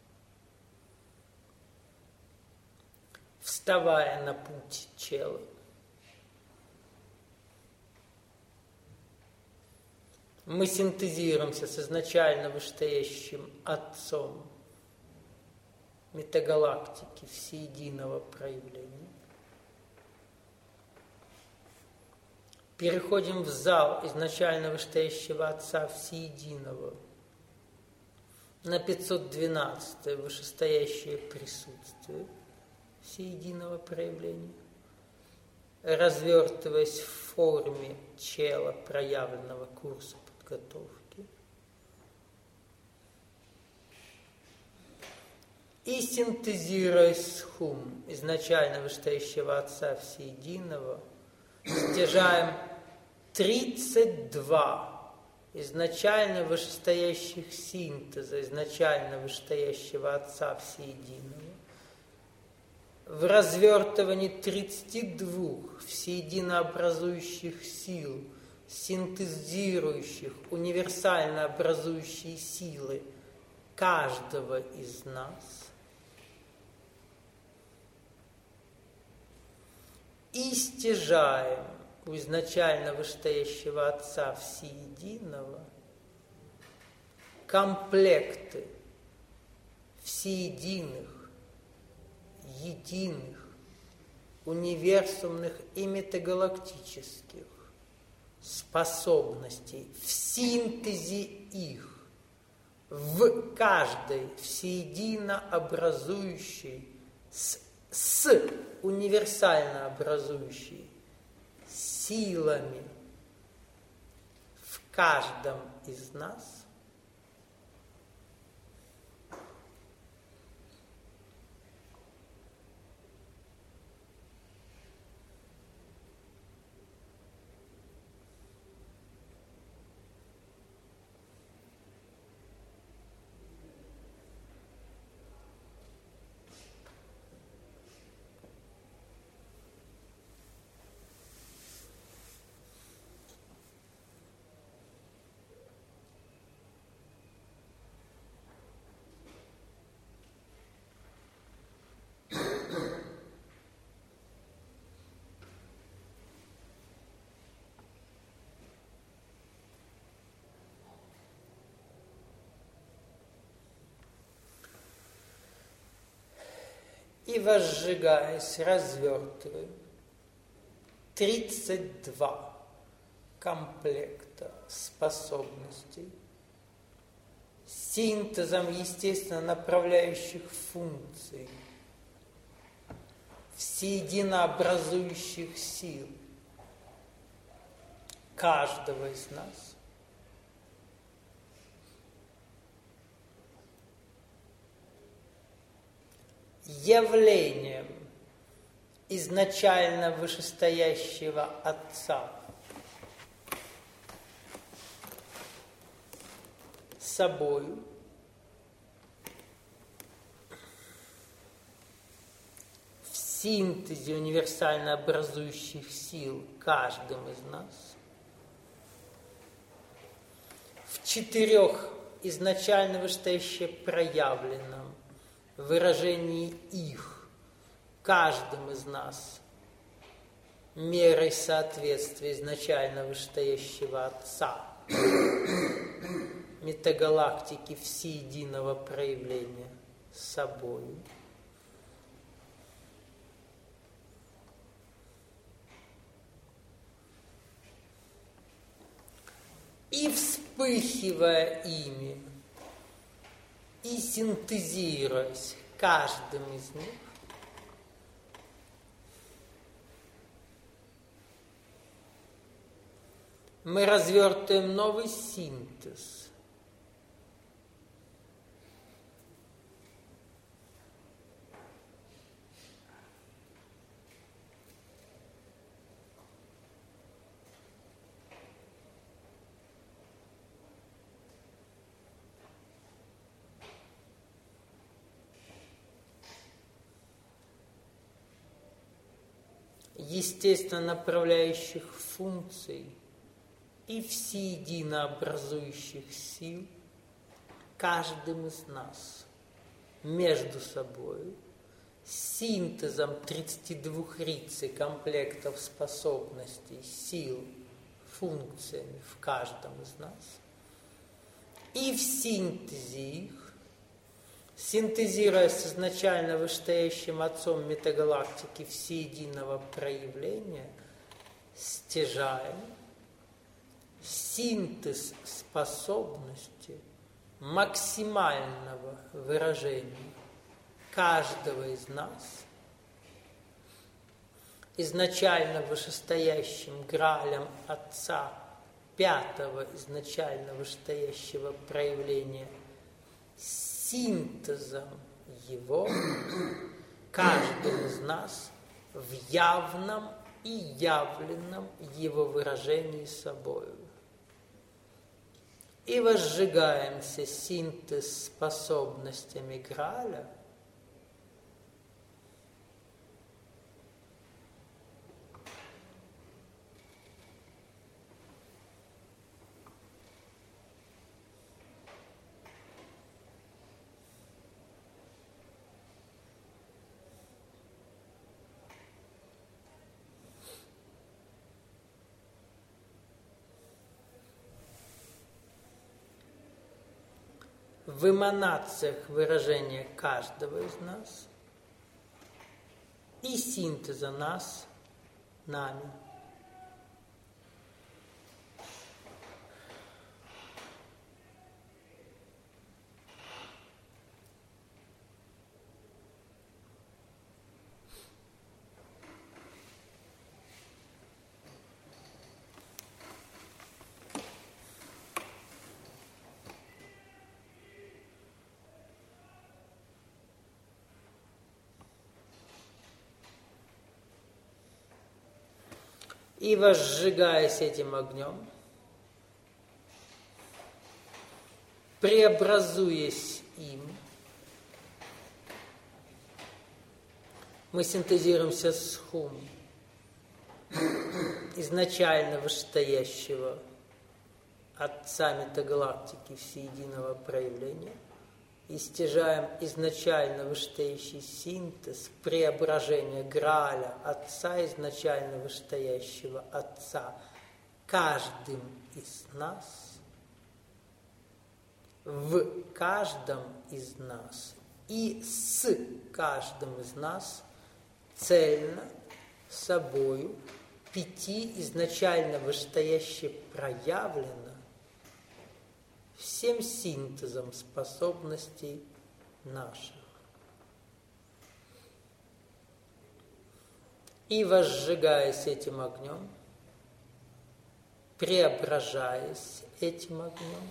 вставая на путь чела, мы синтезируемся с изначально вышестоящим Отцом метагалактики всеединого проявления. Переходим в зал изначально вышестоящего Отца всеединого, на пятьсот двенадцатое вышестоящее присутствие всеединого проявления, развертываясь в форме чела проявленного курса подготовки. И синтезируясь с хум изначально вышестоящего Отца всеединого, стяжаем тридцать два изначально вышестоящих синтеза, изначально вышестоящего Отца всеединого, в развертывании тридцати двух всеедино образующих сил, синтезирующих универсально образующие силы каждого из нас, и стяжаем у изначально вышестоящего Отца всеединого комплекты всеединых, единых, универсумных и метагалактических способностей в синтезе их в каждой всеедино образующей с, с универсально образующей силами в каждом из нас, И, возжигаясь, развертываем тридцать два комплекта способностей с синтезом, естественно, направляющих функций, всеединообразующих сил каждого из нас. Явлением изначально вышестоящего Отца собою в синтезе универсально образующих сил каждым из нас, в четырех изначально вышестоящее проявленном выражении их каждым из нас мерой соответствия изначально вышестоящего Отца метагалактики всеединого проявления собою. И вспыхивая ими, и синтезируясь каждым из них, мы развертываем новый синтез. Естественно, направляющих функций и всеединообразующих сил каждым из нас между собой синтезом тридцати двух рицей комплектов способностей, сил, функциями в каждом из нас и в синтезе их, синтезируя с изначально вышестоящим Отцом метагалактики всеединого проявления, стяжаем синтез способности максимального выражения каждого из нас изначально вышестоящим Граалем Отца пятого изначально вышестоящего проявления, синтезом его каждым из нас в явном и явленном его выражении собою. И возжигаемся синтез способностями Грааля в эманациях выражения каждого из нас и синтеза нас нами. И возжигаясь этим огнем, преобразуясь им, мы синтезируемся с хум, изначально вышестоящего Отца метагалактики всеединого проявления, и стяжаем изначально вышестоящий синтез преображения Грааля Отца изначально вышестоящего Отца каждым из нас, в каждом из нас И с каждым из нас цельно собою пяти изначально вышестояще проявлено всем синтезом способностей наших. И возжигаясь этим огнем, преображаясь этим огнем,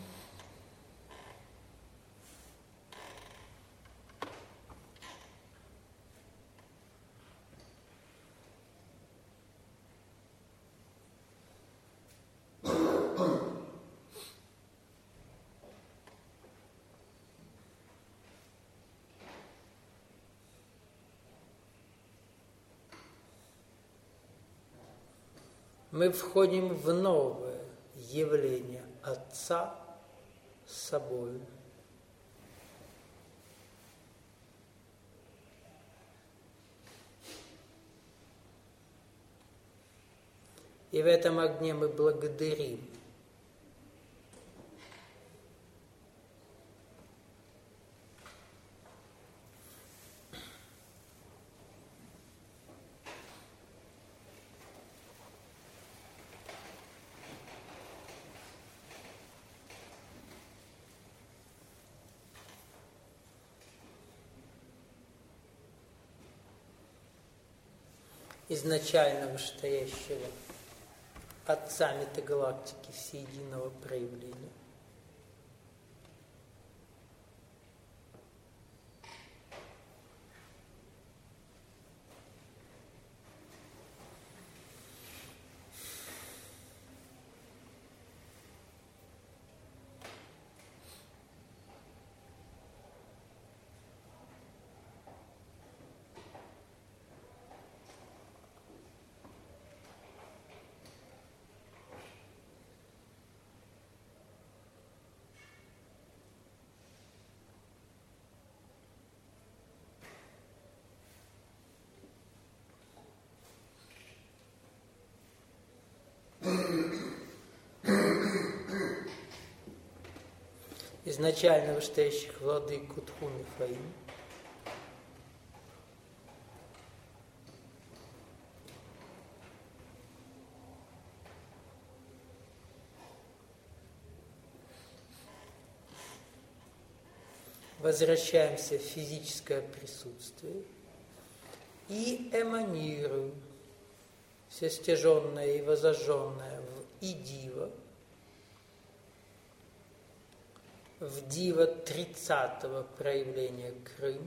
мы входим в новое явление Отца с собой. И в этом огне мы благодарим изначально вышестоящего Отца метагалактики всеединого проявления. Изначально вышестоящих владык Кутхун и Фаим, возвращаемся в физическое присутствие и эманируем все стяженное и возожженное в идива, в дива тридцатого проявления Крым,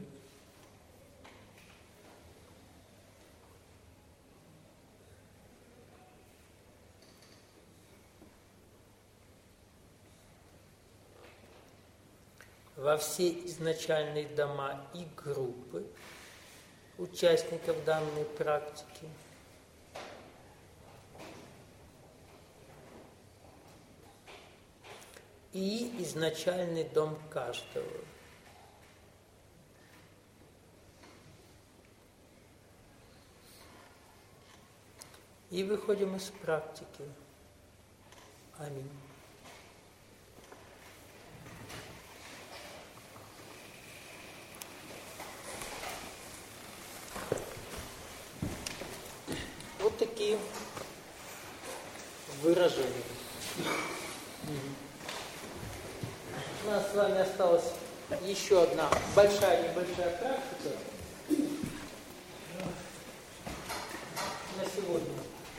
во все изначальные дома и группы участников данной практики, и изначальный дом каждого. И выходим из практики. Аминь. Вот такие выражения. У нас с вами осталась еще одна большая-небольшая практика на сегодня.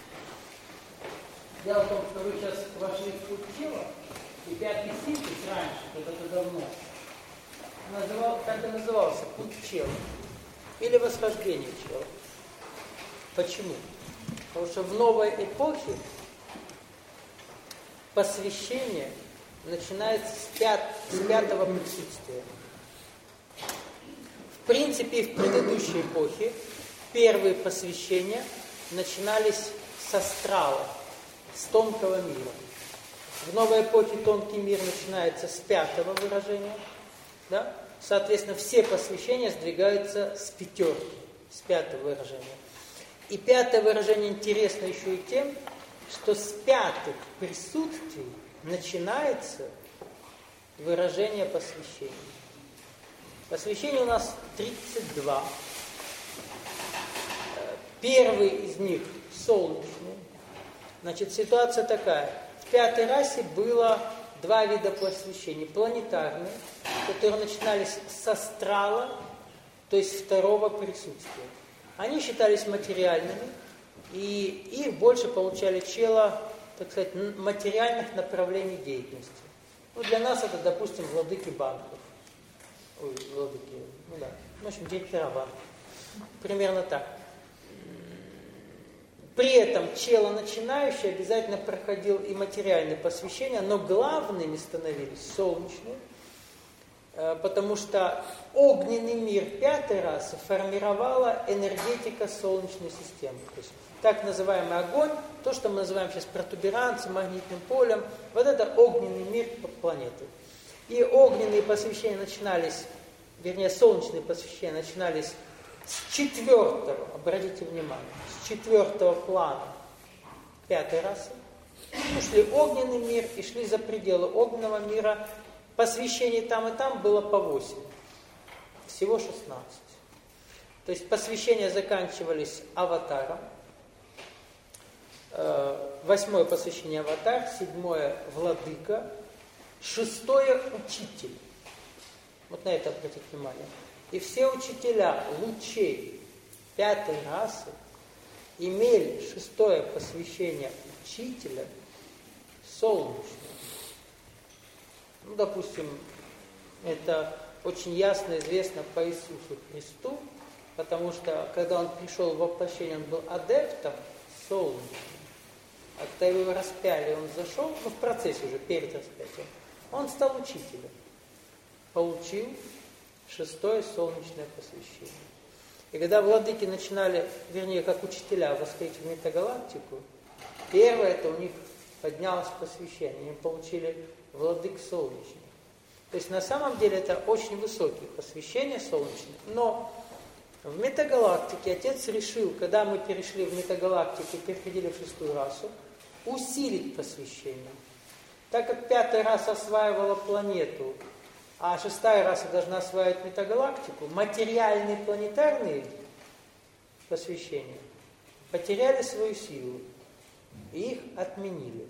Дело в том, что вы сейчас вошли в путь тела, и пятый синтез раньше, когда-то давно, называл, как и назывался, путь тела или восхождение тела. Почему? Потому что в новой эпохе посвящение начинается с, пят, с пятого присутствия. В принципе, в предыдущей эпохе первые посвящения начинались с астрала, с тонкого мира. В новой эпохе тонкий мир начинается с пятого выражения. Да? Соответственно, все посвящения сдвигаются с пятерки, с пятого выражения. И пятое выражение интересно еще и тем, что с пятых присутствий начинается выражение посвящения. Посвящений у нас тридцать два. Первый из них солнечный. Значит, ситуация такая. В пятой расе было два вида посвящений. Планетарные, которые начинались с астрала, то есть второго присутствия. Они считались материальными, и их больше получали чела, так сказать, материальных направлений деятельности. Ну, для нас это, допустим, владыки банков. Ой, владыки, ну да, в общем, директора банков. Примерно так. При этом чело начинающий обязательно проходил и материальные посвящения, но главными становились солнечные, потому что огненный мир пятой расы формировала энергетика солнечной системы. То есть так называемый огонь, то, что мы называем сейчас протуберанцем, магнитным полем, вот это огненный мир планеты. И огненные посвящения начинались, вернее, солнечные посвящения начинались с четвертого, обратите внимание, с четвертого плана пятой расы. Ушли огненный мир и шли за пределы огненного мира. Посвящений там и там было по восемь. Всего шестнадцать. То есть посвящения заканчивались аватаром. Восьмое посвящение аватар, седьмое владыка, шестое учитель. Вот на это обратите внимание. И все учителя лучей пятой расы имели шестое посвящение учителя солнечного. Ну, допустим, это очень ясно известно по Иисусу Христу, потому что, когда он пришел в воплощение, он был адептом солнечным. А когда его распяли, он зашел, ну, в процессе уже, перед распятием, он стал учителем. Получил шестое солнечное посвящение. И когда владыки начинали, вернее, как учителя, восходить в метагалактику, первое это у них поднялось посвящение. Они получили владык солнечных. То есть на самом деле это очень высокие посвящения солнечные. Но в метагалактике Отец решил, когда мы перешли в метагалактику и переходили в шестую расу, усилить посвящение. Так как пятая раса осваивала планету, а шестая раса должна осваивать метагалактику, материальные планетарные посвящения потеряли свою силу, и их отменили.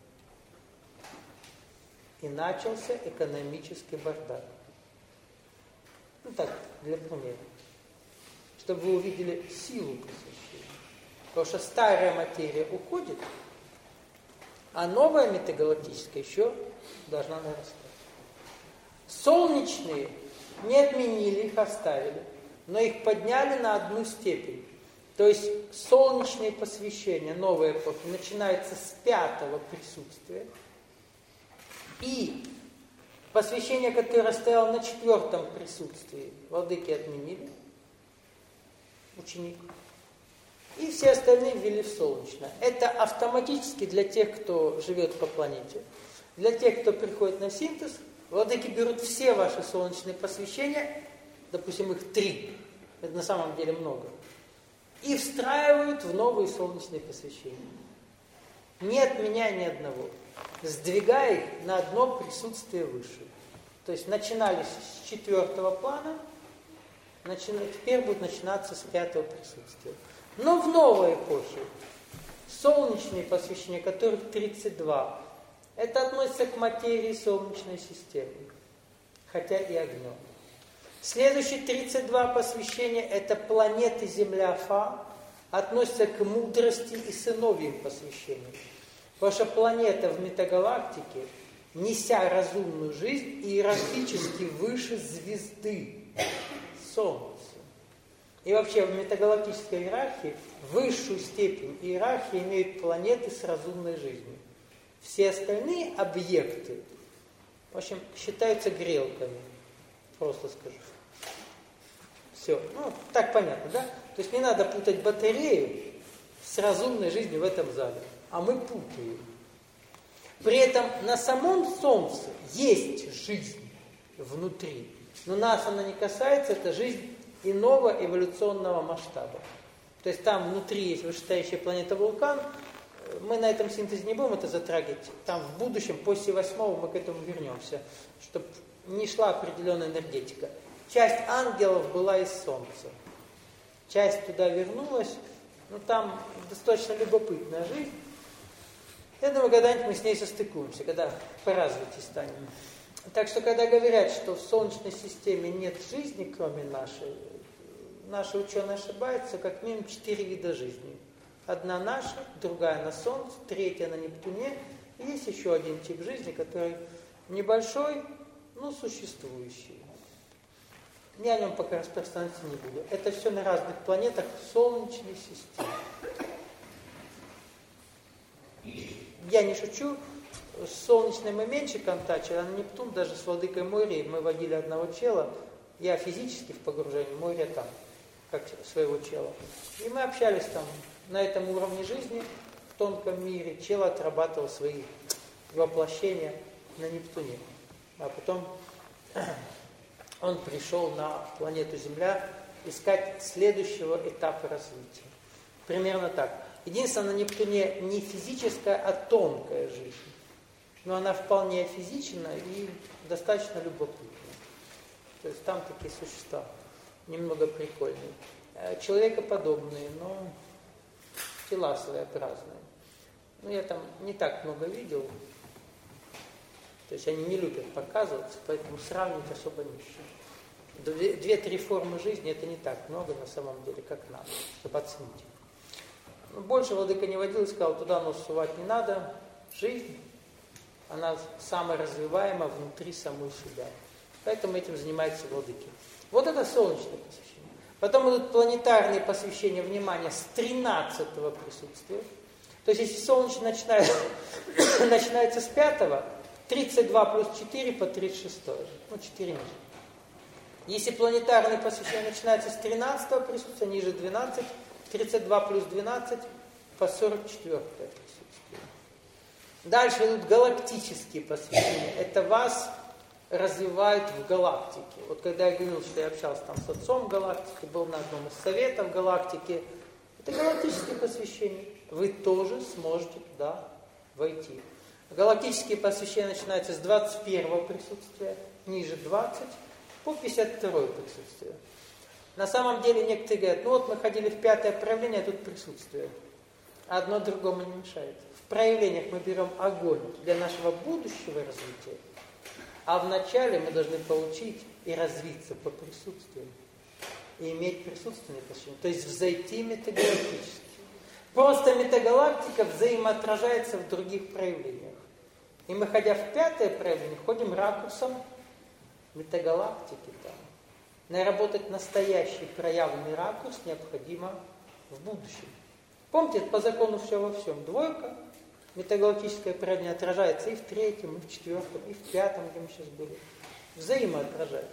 И начался экономический бардак. Ну так, для примера. Чтобы вы увидели силу посвящения. Потому что старая материя уходит, а новая метагалактическая еще должна нарастать. Солнечные не отменили, их оставили, но их подняли на одну степень. То есть солнечные посвящения новой эпохи начинается с пятого присутствия. И посвящение, которое стояло на четвертом присутствии, владыки отменили, ученик. И все остальные ввели в солнечное. Это автоматически для тех, кто живет по планете. Для тех, кто приходит на синтез, владыки берут все ваши солнечные посвящения, допустим, их три, это на самом деле много, и встраивают в новые солнечные посвящения. Не отменяя ни одного. Сдвигая их на одно присутствие выше. То есть начинались с четвертого плана, начина... теперь будет начинаться с пятого присутствия. Но в новой эпохе солнечные посвящения, которых тридцать два, это относится к материи Солнечной системы, хотя и огнем. Следующие тридцать два посвящения, это планеты Земля-Фа, относятся к мудрости и сыновьим посвящениям. Потому что планета в метагалактике, неся разумную жизнь, иерархически выше звезды Солнца. И вообще в метагалактической иерархии высшую степень иерархии имеют планеты с разумной жизнью. Все остальные объекты, в общем, считаются грелками. Просто скажу. Все. Ну, так понятно, да? То есть не надо путать батарею с разумной жизнью в этом зале. А мы путаем. При этом на самом Солнце есть жизнь внутри. Но нас она не касается, это жизнь иного эволюционного масштаба. То есть там внутри есть вышестоящая планета Вулкан. Мы на этом синтезе не будем это затрагивать. Там в будущем, после восьмого, мы к этому вернемся, чтобы не шла определенная энергетика. часть ангелов была из Солнца. Часть туда вернулась, но там достаточно любопытная жизнь. Я думаю, когда-нибудь мы с ней состыкуемся, когда поразвитее станем. Так что, когда говорят, что в Солнечной системе нет жизни, кроме нашей, наши ученые ошибаются, как минимум четыре вида жизни. Одна наша, другая на Солнце, третья на Нептуне. И есть еще один тип жизни, который небольшой, но существующий. Я о нем пока распространяться не буду. Это все на разных планетах в Солнечной системе. Я не шучу, с Солнечным мы меньше контактировали, а на Нептун даже с владыкой Мойрей мы водили одного чела. Я физически в погружении, Мойрия там, как своего чела. И мы общались там на этом уровне жизни, в тонком мире. Чел отрабатывал свои воплощения на Нептуне. А потом он пришел на планету Земля искать следующего этапа развития. Примерно так. Единственное, на Нептуне не физическая, а тонкая жизнь. Но она вполне физична и достаточно любопытна. То есть там такие существа немного прикольные. Человекоподобные, но тела своеобразные. Ну, я там не так много видел. То есть они не любят показываться, поэтому сравнивать особо не с чем. Две-три формы жизни это не так много на самом деле, как надо, чтобы оценить. Но больше владыка не водил и сказал, туда нос сувать не надо. Жизнь, она саморазвиваема внутри самой себя. Поэтому этим занимаются владыки. Вот это солнечное посвящение. Потом идут планетарные посвящения внимания с тринадцатого присутствия. То есть если солнечное начинает, начинается с пятого, тридцать два плюс четыре по тридцать шесть. Ну, четыре ниже. Если планетарные посвящения начинаются с тринадцатого присутствия, ниже двенадцать, тридцать два плюс двенадцать по сорок четвёртое присутствие. Дальше идут галактические посвящения. Это вас развивают в галактике. Вот когда я говорил, что я общался там с отцом галактики, был на одном из советов галактики, это галактические посвящения. Вы тоже сможете туда войти. Галактические посвящения начинаются с двадцать первого присутствия, ниже двадцать, по пятьдесят второе присутствие. На самом деле некоторые говорят, ну вот мы ходили в пятое проявление, а тут присутствие. Одно другому не мешает. В проявлениях мы берем огонь для нашего будущего развития, а вначале мы должны получить и развиться по присутствию. И иметь присутственное посвящение. То есть взойти метагалактически. Просто метагалактика взаимоотражается в других проявлениях. И мы, ходя в пятое проявление, ходим ракурсом метагалактики там. Наработать настоящий проявленный ракурс необходимо в будущем. Помните, по закону все во всем. Двойка, метагалактическое проявление отражается и в третьем, и в четвертом, и в пятом, где мы сейчас были. Взаимоотражается.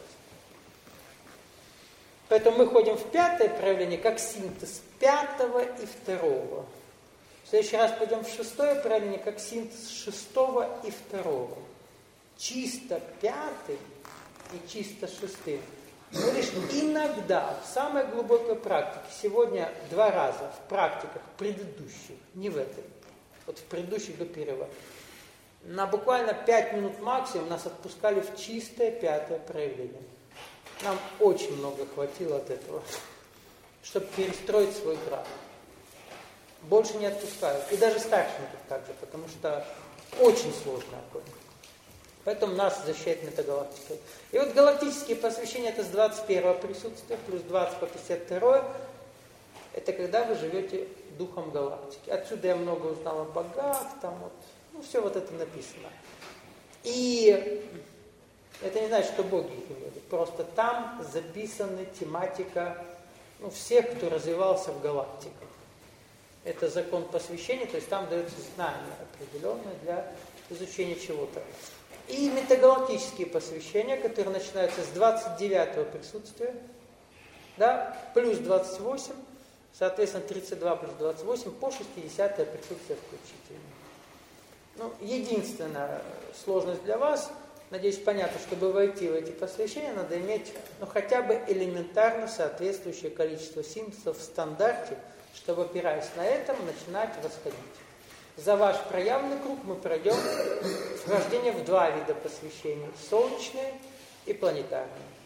Поэтому мы ходим в пятое проявление как синтез пятого и второго. В следующий раз пойдем в шестое проявление как синтез шестого и второго. Чисто пятым и чисто шестым. Но лишь иногда, в самой глубокой практике, сегодня два раза в практиках предыдущих, не в этой, вот в предыдущих до первого, на буквально пять минут максимум нас отпускали в чистое пятое проявление. Нам очень много хватило от этого, чтобы перестроить свой график. Больше не отпускают. И даже старшников также, потому что очень сложный огонь. Поэтому нас защищает метагалактика. И вот галактические посвящения это с двадцать первого присутствия, плюс двадцать по пятьдесят второе. Это когда вы живете духом галактики. Отсюда я много узнал о богах, там вот, ну все вот это написано. И это не значит, что боги их имели. Просто там записана тематика ну, всех, кто развивался в галактиках. Это закон посвящения, то есть там дается знание определенное для изучения чего-то. И метагалактические посвящения, которые начинаются с двадцать девятого присутствия, да, плюс двадцать восемь, соответственно, тридцать два плюс двадцать восемь по шестидесятое присутствие включительно. Ну, единственная сложность для вас, надеюсь, понятно, чтобы войти в эти посвящения, надо иметь ну, хотя бы элементарно соответствующее количество синтезов в стандарте, чтобы, опираясь на это, начинать восходить. За ваш проявленный круг мы пройдем вхождение в два вида посвящений. Солнечные и планетарные.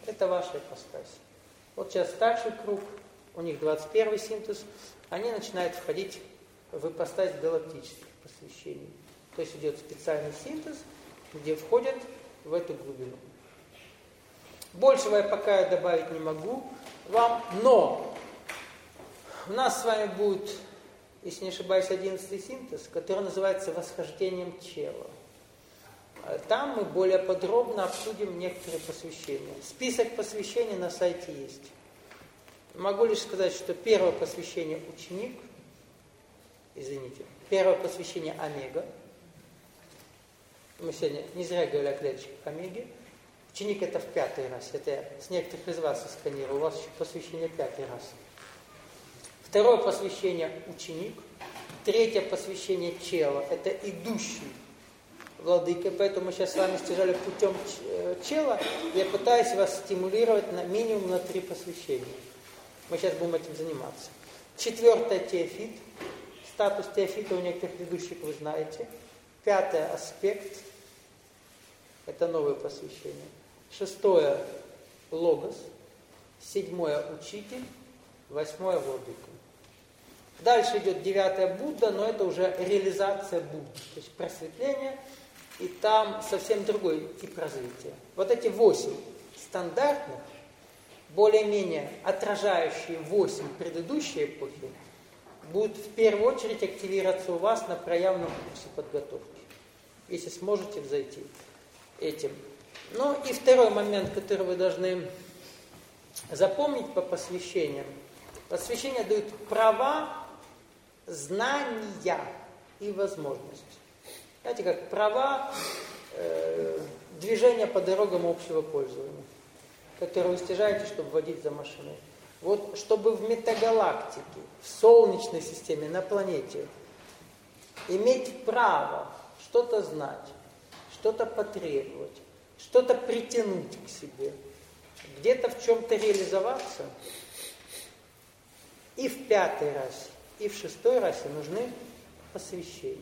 Это ваша ипостась. Вот сейчас старший круг, у них двадцать первый синтез, они начинают входить в ипостась галактических посвящений. То есть идет специальный синтез, где входят в эту глубину. Большего я пока добавить не могу вам, но у нас с вами будет, если не ошибаюсь, одиннадцатый синтез, который называется «Восхождением тела». Там мы более подробно обсудим некоторые посвящения. Список посвящений на сайте есть. Могу лишь сказать, что первое посвящение ученик, извините, первое посвящение омега. Мы сегодня не зря говорили о клеточках омеги. Ученик это в пятый раз. Это я с некоторых из вас сканирую. У вас еще посвящение пятый раз. Второе посвящение ученик. Третье посвящение чела. Это идущий владыка. Поэтому мы сейчас с вами стяжали путем чела. Я пытаюсь вас стимулировать на минимум на три посвящения. Мы сейчас будем этим заниматься. Четвертое теофит. Статус теофита у некоторых ведущих вы знаете. Пятое аспект. Это новое посвящение. Шестое логос. Седьмое учитель. Восьмое владыка. Дальше идет девятое Будда, но это уже реализация Будды. То есть просветление. И там совсем другой тип развития. Вот эти восемь стандартных, более-менее отражающие восемь предыдущей эпохи, будут в первую очередь активироваться у вас на проявленном курсе подготовки. Если сможете взойти этим. Ну и второй момент, который вы должны запомнить по посвящениям. Посвящения дают права, знания и возможности. Знаете, как права э, движения по дорогам общего пользования, которые вы стяжаете, чтобы водить за машиной. Вот чтобы в метагалактике, в Солнечной системе, на планете иметь право что-то знать, что-то потребовать, что-то притянуть к себе, где-то в чем-то реализоваться, и в пятый раз, и в шестой раз нужны посвящения.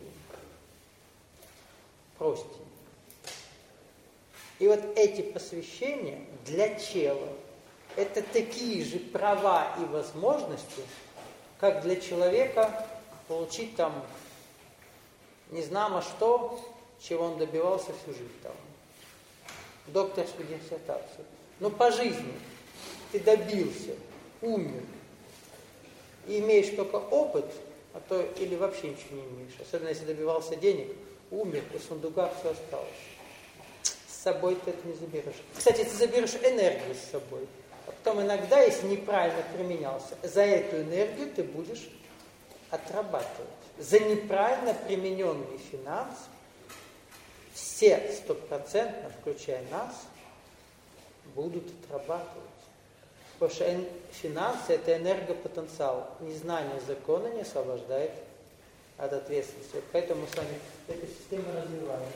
Прости. И вот эти посвящения для чела – это такие же права и возможности, как для человека получить там незнамо что, чего он добивался всю жизнь там. Докторскую диссертацию. Но по жизни ты добился, умер, и имеешь только опыт, а то или вообще ничего не имеешь. Особенно если добивался денег, умер, и в сундуках все осталось. С собой ты это не заберешь. Кстати, ты заберешь энергию с собой. А потом иногда, если неправильно применялся, за эту энергию ты будешь отрабатывать. За неправильно примененный финанс все стопроцентно, включая нас, будут отрабатывать. Потому что финансы – это энергопотенциал. Незнание закона не освобождает от ответственности. Поэтому мы с вами эту систему развиваем.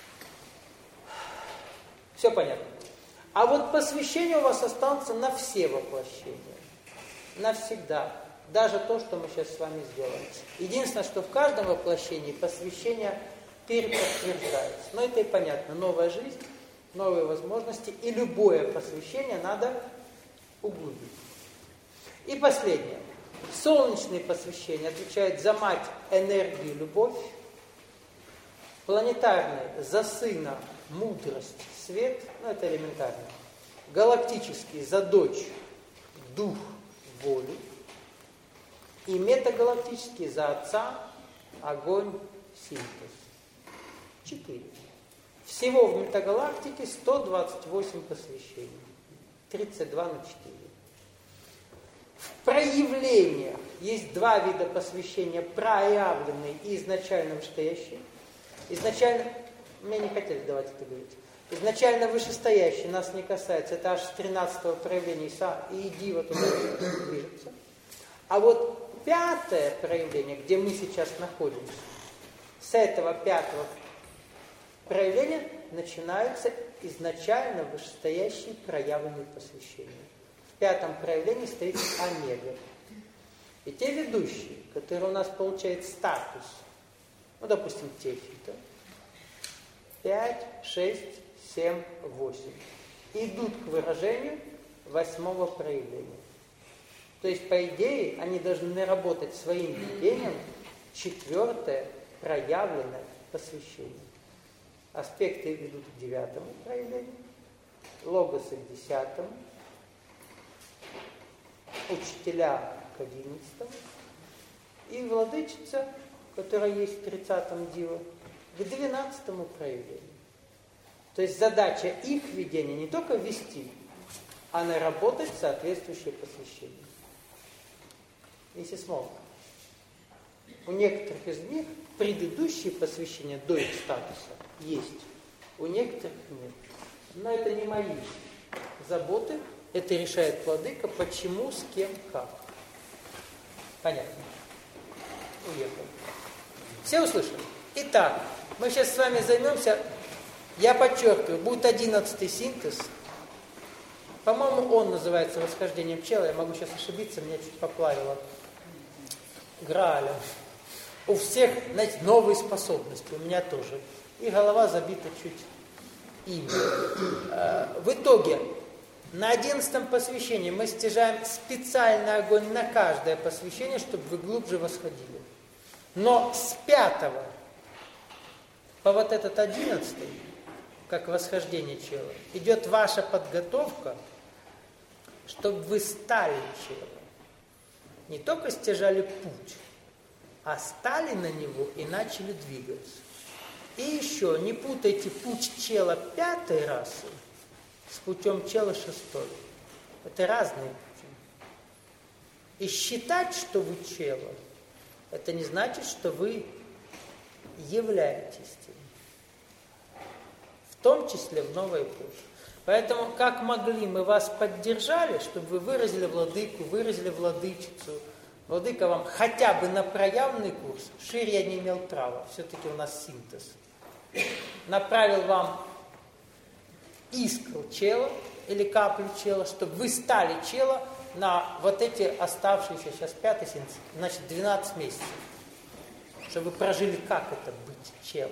Все понятно. А вот посвящение у вас останутся на все воплощения. Навсегда. Даже то, что мы сейчас с вами сделаем. Единственное, что в каждом воплощении посвящение переподтверждается. Но это и понятно. Новая жизнь, новые возможности. И любое посвящение надо углубить. И последнее. Солнечные посвящения отвечают за мать, энергию, любовь. Планетарные за сына, мудрость, свет. Ну, это элементарно. Галактические за дочь, дух, волю. И метагалактические за отца, огонь, синтез. Четыре. Всего в метагалактике сто двадцать восемь посвящений. тридцать два на четыре. В проявлениях есть два вида посвящения: проявленный и изначально вышестоящий. Изначально, мне не хотели давать это говорить. Изначально вышестоящий нас не касается, это аж с тринадцатого проявления Иса, и иди вот туда движется. А вот пятое проявление, где мы сейчас находимся, с этого пятого проявления начинаются изначально вышестоящие проявленные посвящения. В пятом проявлении стоит омега. И те ведущие, которые у нас получают статус, ну, допустим, теофита, пять, шесть, семь, восемь. идут к выражению восьмого проявления. То есть, по идее, они должны работать своим видением четвертое проявленное посвящение. Аспекты ведут к девятому проявлению, логосы к десятому, учителя к одиннадцатому и владычица, которая есть в тридцатом дива, к двенадцатому проявлению. То есть задача их ведения не только вести, а наработать соответствующее посвящение. Если смог. У некоторых из них предыдущие посвящения до их статуса есть, у некоторых нет. Но это не мои заботы, это решает владыка, почему, с кем, как. Понятно. Уехал. Все услышали? Итак, мы сейчас с вами займемся, я подчеркиваю, будет одиннадцатый синтез. По-моему, он называется восхождением пчелы. Я могу сейчас ошибиться, меня чуть поплавило Грааля. У всех, знаете, новые способности, у меня тоже. И голова забита чуть ими. В итоге, на одиннадцатом посвящении мы стяжаем специальный огонь на каждое посвящение, чтобы вы глубже восходили. Но с пятого по вот этот одиннадцатый, как восхождение чела, идет ваша подготовка, чтобы вы стали челом. Не только стяжали путь, а стали на него и начали двигаться. И еще не путайте путь чела пятой расы с путем чела шестой. Это разные пути. И считать, что вы чела, это не значит, что вы являетесь тем. В том числе в новой эпохе. Поэтому, как могли, мы вас поддержали, чтобы вы выразили владыку, выразили владычицу. Владыка вам хотя бы на проявленный курс, шире я не имел права, все-таки у нас синтез, направил вам искру чела или каплю чела, чтобы вы стали чела на вот эти оставшиеся, сейчас пятый синтез, значит двенадцать месяцев. Чтобы вы прожили, как это быть челом.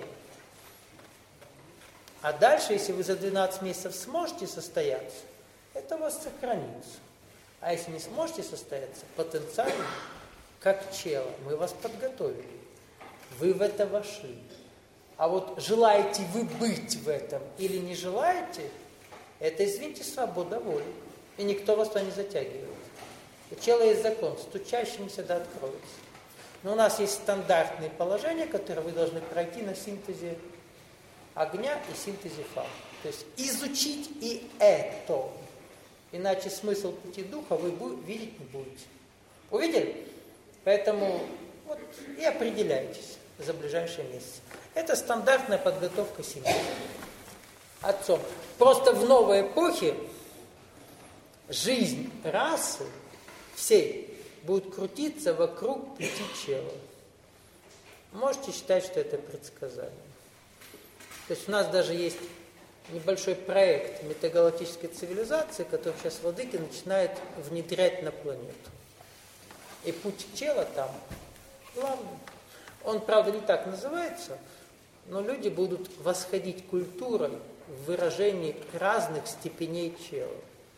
А дальше, если вы за двенадцать месяцев сможете состояться, это у вас сохранится. А если не сможете состояться, потенциально, как чело, мы вас подготовили. Вы в это вошли. А вот желаете вы быть в этом или не желаете, это, извините, свобода воли. И никто вас туда не затягивает. У чела есть закон, стучащимся да откроется. Но у нас есть стандартные положения, которые вы должны пройти на синтезе огня и синтезе фа. То есть изучить и это. Иначе смысл пути духа вы видеть не будете. Увидели? Поэтому вот и определяйтесь за ближайшие месяцы. Это стандартная подготовка синтеза. Отцом. Просто в новой эпохе жизнь расы всей будет крутиться вокруг пяти челов. Можете считать, что это предсказание. То есть у нас даже есть небольшой проект метагалактической цивилизации, который сейчас владыки начинает внедрять на планету. И путь чела там главный. Он, правда, не так называется, но люди будут восходить культурой в выражении разных степеней чела.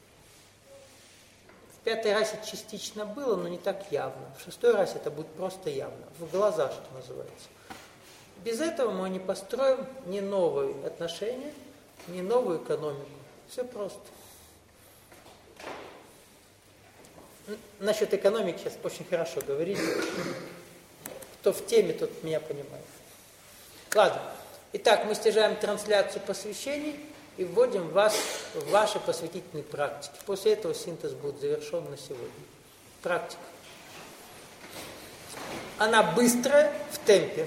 В пятой расе частично было, но не так явно. В шестой расе это будет просто явно. В глаза, что называется. Без этого мы не построим ни новые отношения, ни новую экономику. Все просто. Насчет экономики сейчас очень хорошо говорить. Кто в теме, тот меня понимает. Ладно. Итак, мы стяжаем трансляцию посвящений и вводим вас в ваши посвятительные практики. После этого синтез будет завершен на сегодня. Практика. Она быстрая, в темпе.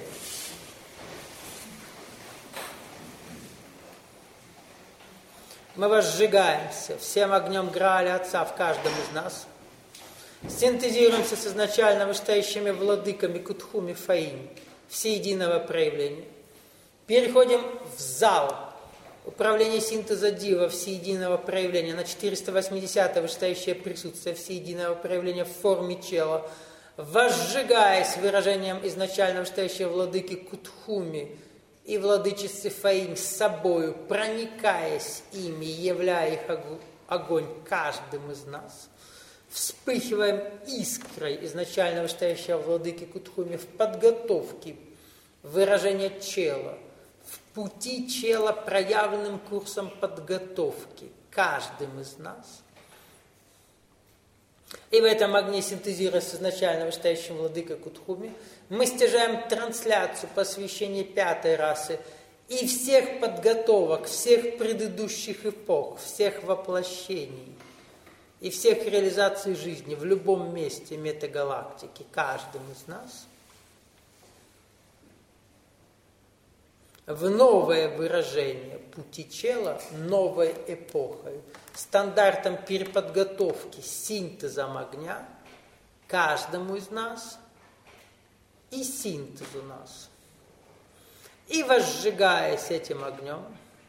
Мы возжигаемся всем огнем Грааля Отца в каждом из нас. Синтезируемся с изначально вышестоящими владыками Кутхуми Фаим всеединого проявления. Переходим в зал управления синтеза Дива всеединого проявления на четыреста восьмидесятое вышестоящее присутствие всеединого проявления в форме чела, возжигаясь выражением изначально вышестоящего владыки Кутхуми и владычицы Фаим с собою, проникаясь ими, являя их огонь каждым из нас, вспыхиваем искрой изначально вышестоящего владыки Кутхуми в подготовке выражения чела, в пути чела проявленным курсом подготовки каждым из нас. И в этом огне, синтезируя с изначально вышестоящим владыкой Кутхуми, мы стяжаем трансляцию посвящения пятой расы и всех подготовок, всех предыдущих эпох, всех воплощений и всех реализаций жизни в любом месте метагалактики, каждым из нас, в новое выражение пути чела новой эпохой, стандартом переподготовки, синтезом огня каждому из нас и синтезу нас. И возжигаясь этим огнем,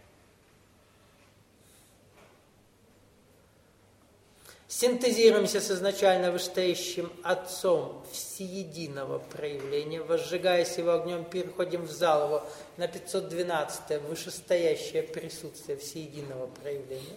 синтезируемся с изначально вышестоящим Отцом всеединого проявления, возжигаясь его огнем, переходим в зал его на пятьсот двенадцатое вышестоящее присутствие всеединого проявления.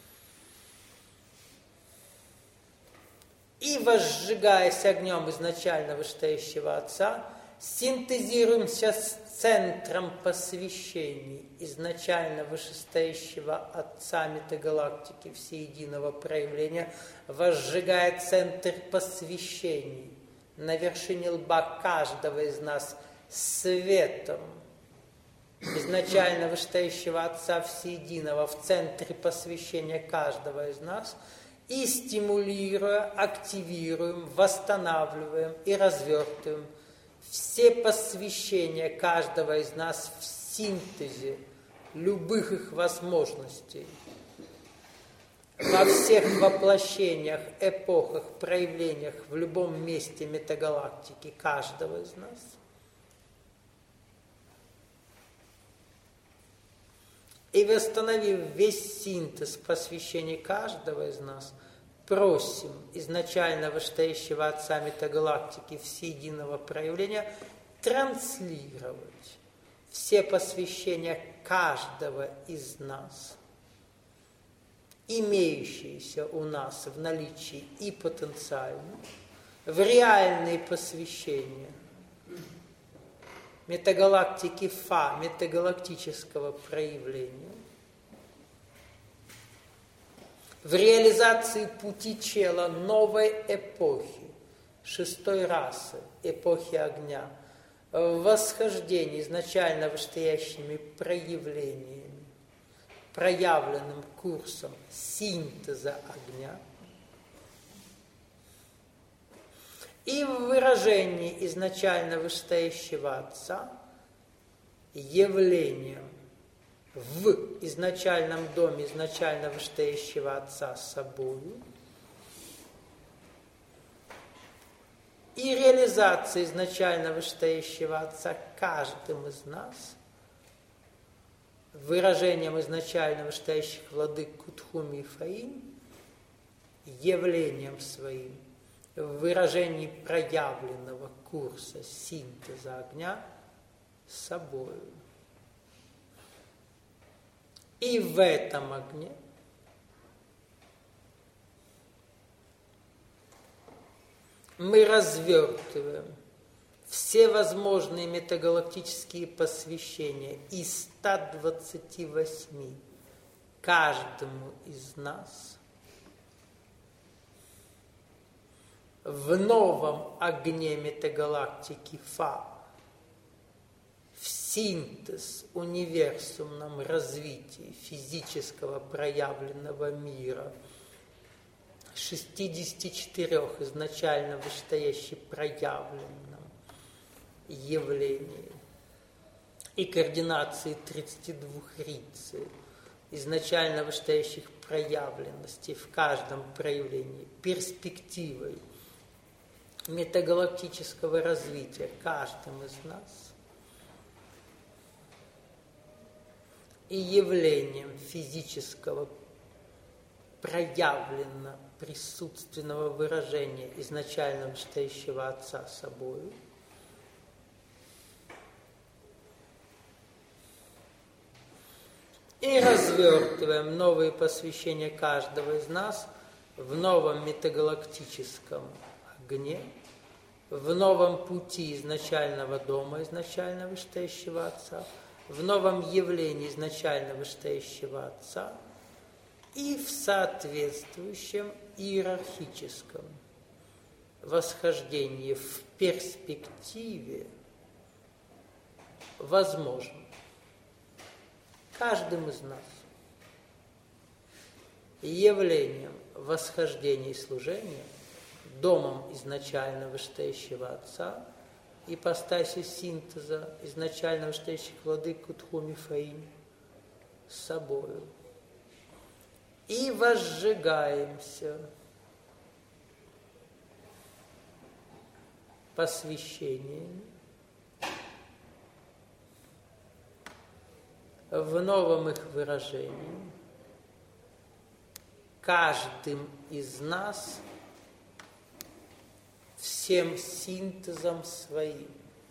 И возжигаясь огнем изначально вышестоящего Отца, синтезируемся с центром посвящений изначально вышестоящего Отца метагалактики всеединого проявления, возжигая центр посвящений на вершине лба каждого из нас светом изначально вышестоящего Отца всеединого в центре посвящения каждого из нас, и стимулируя, активируем, восстанавливаем и развертываем все посвящения каждого из нас в синтезе любых их возможностей, во всех воплощениях, эпохах, проявлениях, в любом месте метагалактики каждого из нас. И восстановив весь синтез посвящений каждого из нас, просим изначально вышестоящего Отца метагалактики всеединого проявления транслировать все посвящения каждого из нас, имеющиеся у нас в наличии и потенциально, в реальные посвящения метагалактики Фа, метагалактического проявления, в реализации пути чела новой эпохи, шестой расы, эпохи огня, в восхождении изначально вышестоящими проявлениями, проявленным курсом синтеза огня, и в выражении изначально вышестоящего Отца явлением в изначальном доме изначально вышестоящего Отца с собою и реализация изначально вышестоящего Отца каждым из нас выражением изначально вышестоящих владык Кутхуми и Фаим, явлением своим в выражении проявленного курса синтеза огня с собою. И в этом огне мы развертываем все возможные метагалактические посвящения из ста двадцати восьми каждому из нас в новом огне метагалактики Фа, в синтез универсумном развитии физического проявленного мира, шестидесяти четырёх изначально вышестоящих проявленном явлении и координации тридцати двух рицей, изначально вышестоящих проявленностей в каждом проявлении, перспективой метагалактического развития каждым из нас и явлением физического проявленно присутственного выражения изначально вышестоящего Отца собою, И развертываем новые посвящения каждого из нас в новом метагалактическом огне, в новом пути изначального дома, изначально вышестоящего Отца, в новом явлении изначально вышестоящего Отца и в соответствующем иерархическом восхождении в перспективе возможно каждым из нас явлением восхождения и служения домом изначально вышестоящего Отца, ипостаси синтеза изначально вышестоящих владык Кутху Мифаим с собою. И возжигаемся посвящениями в новом их выражении каждым из нас всем синтезом своим.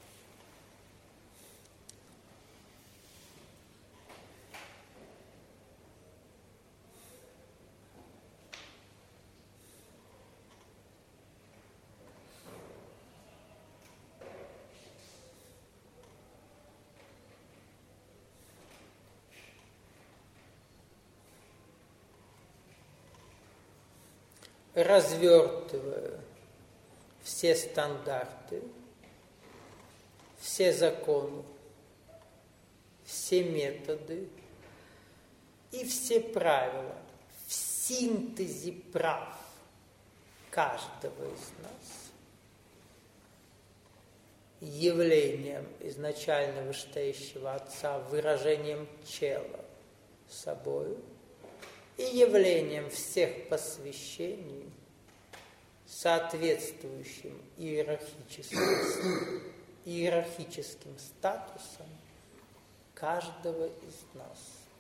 Развертывая все стандарты, все законы, все методы и все правила в синтезе прав каждого из нас, явлением изначально вышестоящего Отца, выражением чела собою и явлением всех посвящений, соответствующим иерархическим, иерархическим статусом каждого из нас.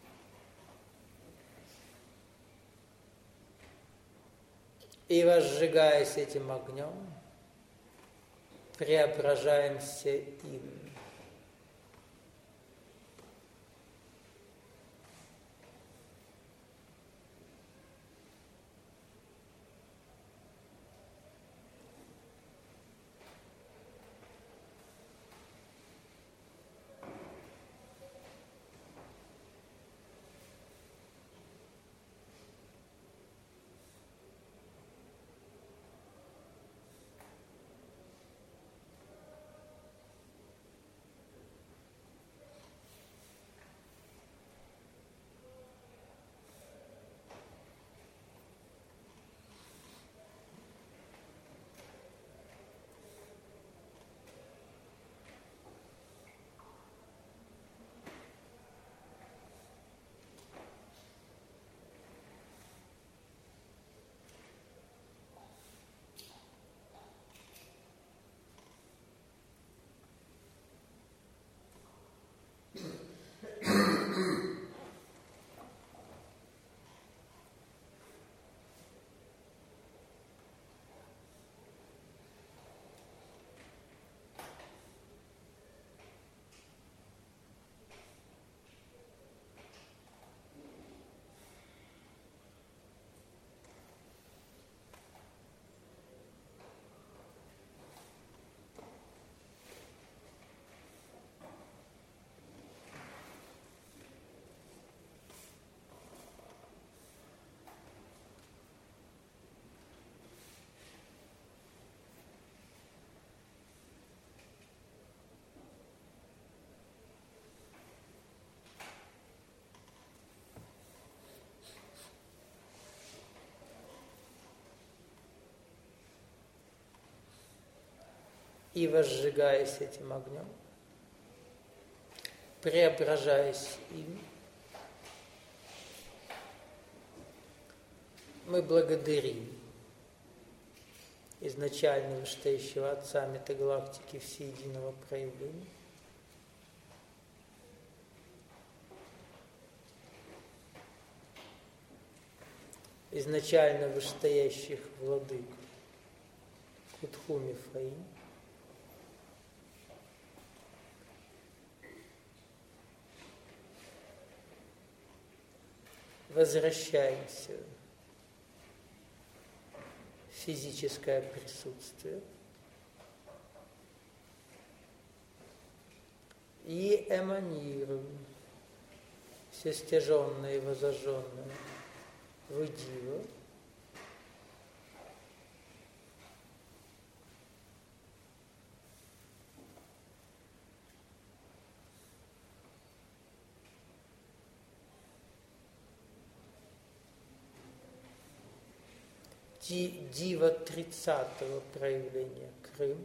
И, возжигаясь этим огнем, преображаемся им. И, возжигаясь этим огнем, преображаясь им, мы благодарим изначально вышестоящего Отца метагалактики всеединого проявления, изначально вышестоящих владык Кутху Мифаим, возвращаемся в физическое присутствие и эманируем все стяженное и возожженное в идиву. Дива тридцатого проявления Крым.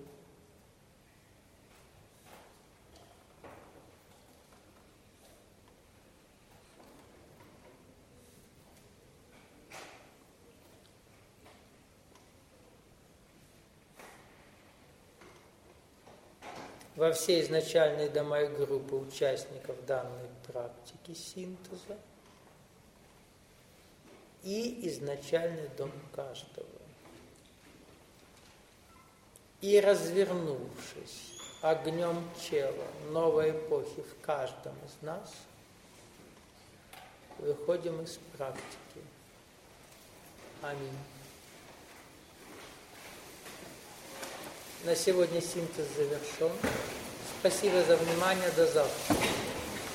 Во все изначальные дома и группы участников данной практики синтеза и изначальный дом каждого. И развернувшись огнем тела новой эпохи в каждом из нас, выходим из практики. Аминь. На сегодня синтез завершен. Спасибо за внимание. До завтра.